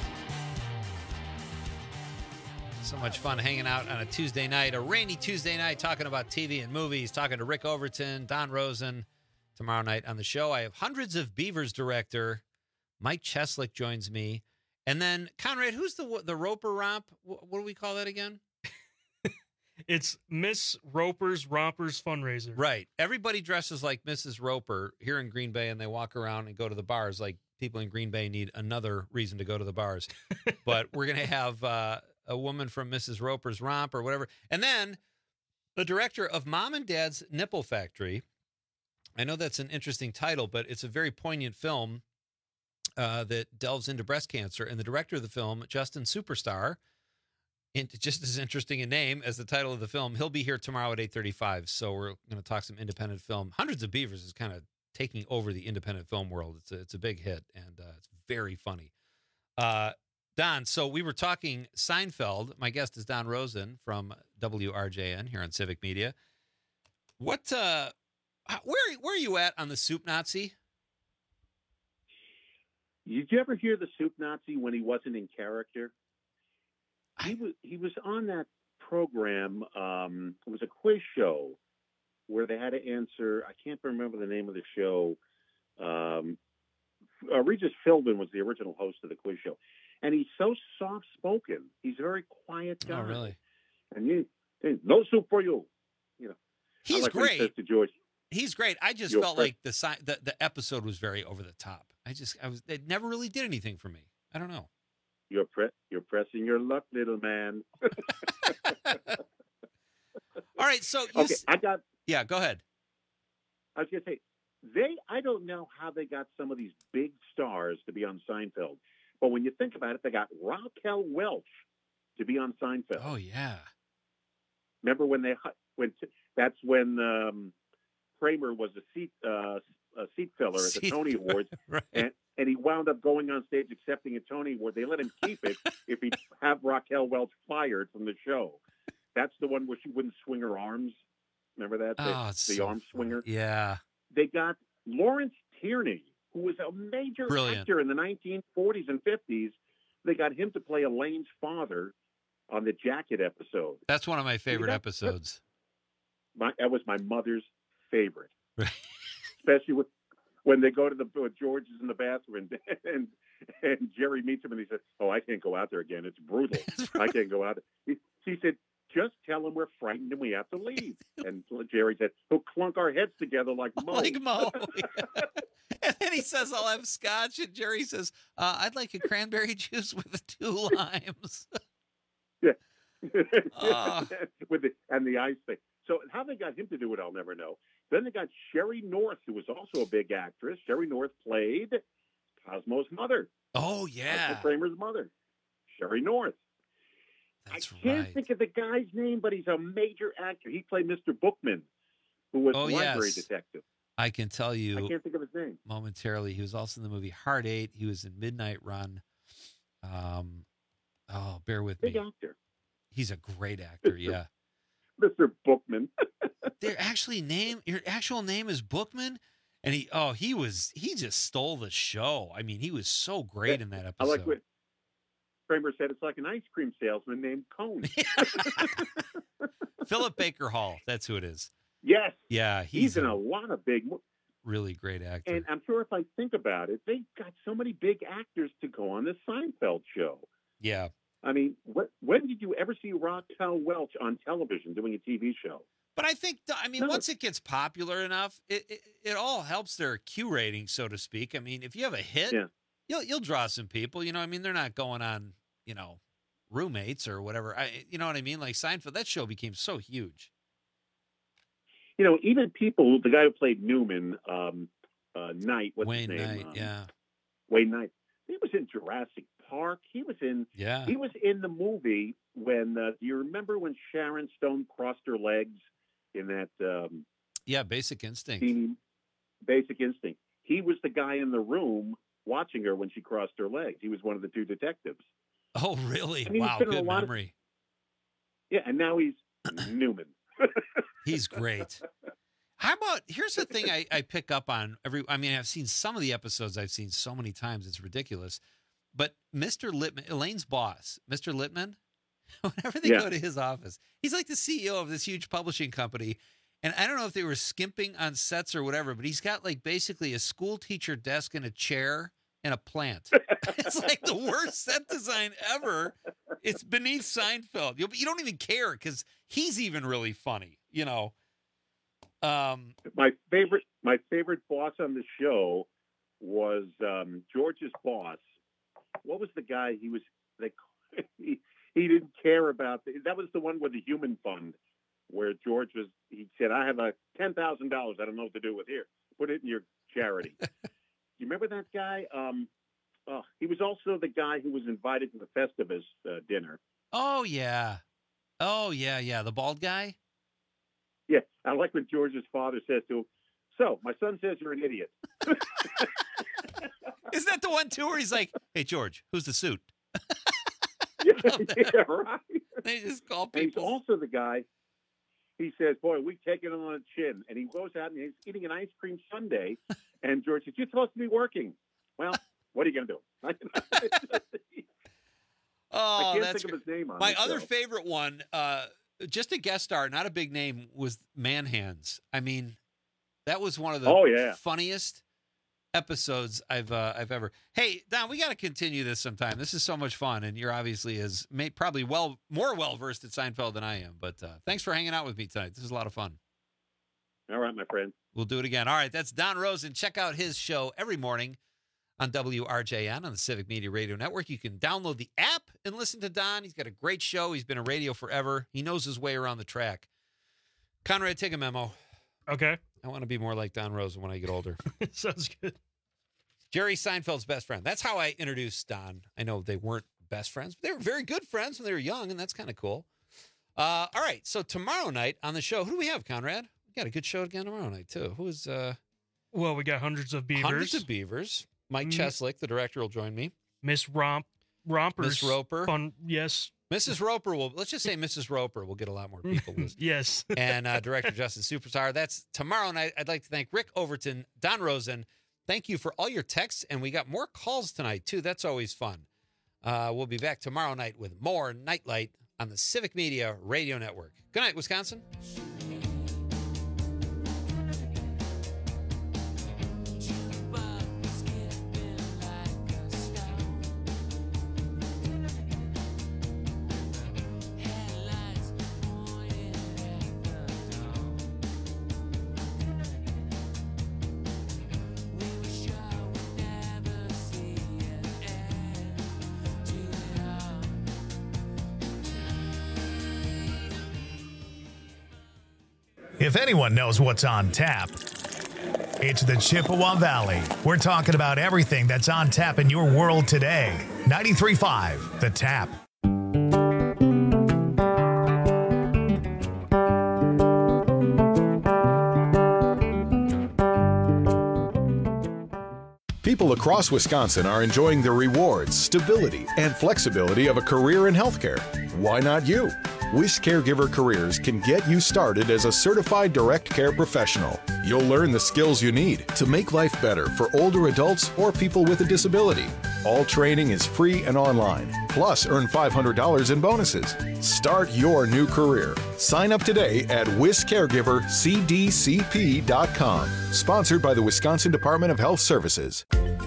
So much fun hanging out on a Tuesday night, a rainy Tuesday night, talking about T V and movies, talking to Rick Overton, Don Rosen. Tomorrow night on the show, I have Hundreds of Beavers director Mike Cheslick joins me. And then, Conrad, who's the the Roper Romp? What, what do we call that again? It's Miss Roper's Rompers Fundraiser. Right. Everybody dresses like Missus Roper here in Green Bay, and they walk around and go to the bars like people in Green Bay need another reason to go to the bars. But we're going to have uh, a woman from Missus Roper's Romp or whatever. And then the director of Mom and Dad's Nipple Factory. I know that's an interesting title, but it's a very poignant film uh, that delves into breast cancer. And the director of the film, Justin Superstar, and just as interesting a name as the title of the film, he'll be here tomorrow at eight thirty-five. So we're going to talk some independent film. Hundreds of Beavers is kind of taking over the independent film world. It's a, it's a big hit, and uh, it's very funny. Uh, Don, so we were talking Seinfeld. My guest is Don Rosen from W R J N here on Civic Media. What... Uh, Where where are you at on the Soup Nazi? Did you ever hear the Soup Nazi when he wasn't in character? He was he was on that program. Um, it was a quiz show where they had to answer. I can't remember the name of the show. Um, uh, Regis Philbin was the original host of the quiz show, and he's so soft spoken. He's a very quiet guy. Oh, really? And he, he no soup for you. You know, he's I like great. What he says to George. He's great. I just You're felt correct. like the, si- the the episode was very over the top. I just I was it never really did anything for me. I don't know. You're pre- you're pressing your luck, little man. All right, so you okay, s- I got. yeah, go ahead. I was gonna say they. I don't know how they got some of these big stars to be on Seinfeld, but when you think about it, they got Raquel Welch to be on Seinfeld. Oh yeah. Remember when they when that's when um, Kramer was a seat uh, a seat filler at the Seat Tony filler, Awards, right. and and he wound up going on stage accepting a Tony Award. They let him keep it if he'd have Raquel Welch fired from the show. That's the one where she wouldn't swing her arms. Remember that? The, Oh, it's the so arm swinger. Yeah. They got Lawrence Tierney, who was a major Brilliant. actor in the nineteen forties and fifties. They got him to play Elaine's father on the Jacket episode. That's one of my favorite that- episodes. My, that was my mother's favorite, especially with when they go to the when George is in the bathroom and, and and Jerry meets him and he says, "Oh, I can't go out there again. It's brutal. I can't go out." He, she said, "Just tell him we're frightened and we have to leave." And Jerry said, "He'll clunk our heads together like Mo." Like Mo. Yeah. And then he says, "I'll have scotch," and Jerry says, uh, "I'd like a cranberry juice with two limes." Yeah. Ah. With the and the ice thing. So how they got him to do it, I'll never know. Then they got Sherry North, who was also a big actress. Sherry North played Cosmo's mother. Oh yeah, Cosmo Kramer's mother, Sherry North. That's I can't right. think of the guy's name, but he's a major actor. He played Mister Bookman, who was Oh, the library yes. detective. I can tell you I can't think of his name. momentarily. He was also in the movie Heart Eight. He was in Midnight Run. Um, oh, bear with Big me. actor. He's a great actor. Yeah. Mister Bookman. Their actually name, your actual name is Bookman, and he, oh, he was, he just stole the show. I mean, he was so great in that episode. I like what Kramer said. It's like an ice cream salesman named Cone. Philip Baker Hall. That's who it is. Yes. Yeah, he's, he's in a a lot of big. Mo- really great actor. And I'm sure if I think about it, they've got so many big actors to go on the Seinfeld show. Yeah. I mean, what, when did you ever see Raquel Welch on television doing a T V show? But I think, I mean, No. once it gets popular enough, it, it it all helps their Q rating, so to speak. I mean, if you have a hit, Yeah. you'll you'll draw some people. You know, what I mean, they're not going on, you know, Roommates or whatever. I, you know what I mean? Like Seinfeld, that show became so huge. You know, even people, the guy who played Newman, um, uh, Knight, what's Wayne his name? Knight, Um, yeah, Wayne Knight. He was in Jurassic Park. He was in. yeah. He was in the movie when. Uh, do you remember when Sharon Stone crossed her legs in that um, Yeah, Basic Instinct. scene, Basic Instinct? He was the guy in the room watching her when she crossed her legs. He was one of the two detectives. Oh, really? I mean, he's Wow, been in a good lot of- memory. Yeah, and now he's Newman. He's great. How about, here's the thing I, I pick up on every, I mean, I've seen some of the episodes I've seen so many times, it's ridiculous. But Mister Littman, Elaine's boss, Mister Littman, whenever they Yeah. go to his office, he's like the C E O of this huge publishing company. And I don't know if they were skimping on sets or whatever, but he's got like basically a school teacher desk and a chair and a plant. It's like the worst set design ever. It's beneath Seinfeld. You, you don't even care because he's even really funny, you know. Um, my favorite, my favorite boss on the show was um, George's boss. What was the guy? He was they, he, he didn't care about the, that was the one with the human fund where George was. He said, "I have a ten thousand dollars. I don't know what to do with here. Put it in your charity." You remember that guy? Um, oh, he was also the guy who was invited to the Festivus uh, dinner. oh, yeah. Oh, yeah, yeah. The bald guy? Yeah, I like when George's father says to him, "So, my son says you're an idiot." Isn't that the one, too, where he's like, hey, George, who's the suit? yeah, yeah, right. They just call And he's people. also the guy, he says, "Boy, we take it on the chin." And he goes out and he's eating an ice cream sundae. And George says, "You're supposed to be working." Well, what are you going to do? Oh, I can't that's think of his name on My the other show. favorite one, uh, just a guest star, not a big name, was Man Hands. I mean, that was one of the Oh, yeah. funniest episodes I've uh, I've ever. Hey, Don, we got to continue this sometime. This is so much fun, and you're obviously as may, probably well more well versed at Seinfeld than I am. But uh, thanks for hanging out with me tonight. This is a lot of fun. All right, my friend. We'll do it again. All right, that's Don Rosen. Check out his show every morning on W R J N on the Civic Media Radio Network. You can download the app and listen to Don. He's got a great show. He's been in radio forever. He knows his way around the track. Conrad, take a memo. Okay. I want to be more like Don Rosen when I get older. Sounds good. Jerry Seinfeld's best friend. That's how I introduced Don. I know they weren't best friends, but they were very good friends when they were young, and that's kind of cool. Uh, all right, so tomorrow night on the show, who do we have, Conrad? We got a good show again tomorrow night, too. Who is... Uh, Well, we got Hundreds of Beavers. Hundreds of Beavers. Mike Mm. Cheslick, the director, will join me. Miss Romp, Rompers. Miss Roper. Fun, yes. Missus Roper will, let's just say Missus Roper will get a lot more people. Yes. and uh, director Justin Superstar. That's tomorrow night. I'd like to thank Rick Overton, Don Rosen. Thank you for all your texts. And we got more calls tonight, too. That's always fun. Uh, we'll be back tomorrow night with more Nightlight on the Civic Media Radio Network. Good night, Wisconsin. If anyone knows what's on tap, it's the Chippewa Valley. We're talking about everything that's on tap in your world today. ninety-three point five, The Tap. People across Wisconsin are enjoying the rewards, stability, and flexibility of a career in healthcare. Why not you? WIS Caregiver Careers can get you started as a certified direct care professional. You'll learn the skills you need to make life better for older adults or people with a disability. All training is free and online. Plus, earn five hundred dollars in bonuses. Start your new career. Sign up today at wis caregiver c d c p dot com. Sponsored by the Wisconsin Department of Health Services.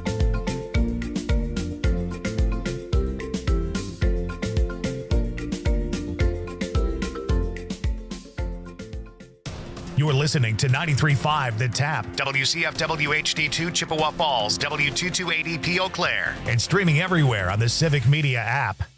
You're listening to ninety-three point five The Tap, W C F W H D two Chippewa Falls, W two two eighty P Eau Claire, and streaming everywhere on the Civic Media app.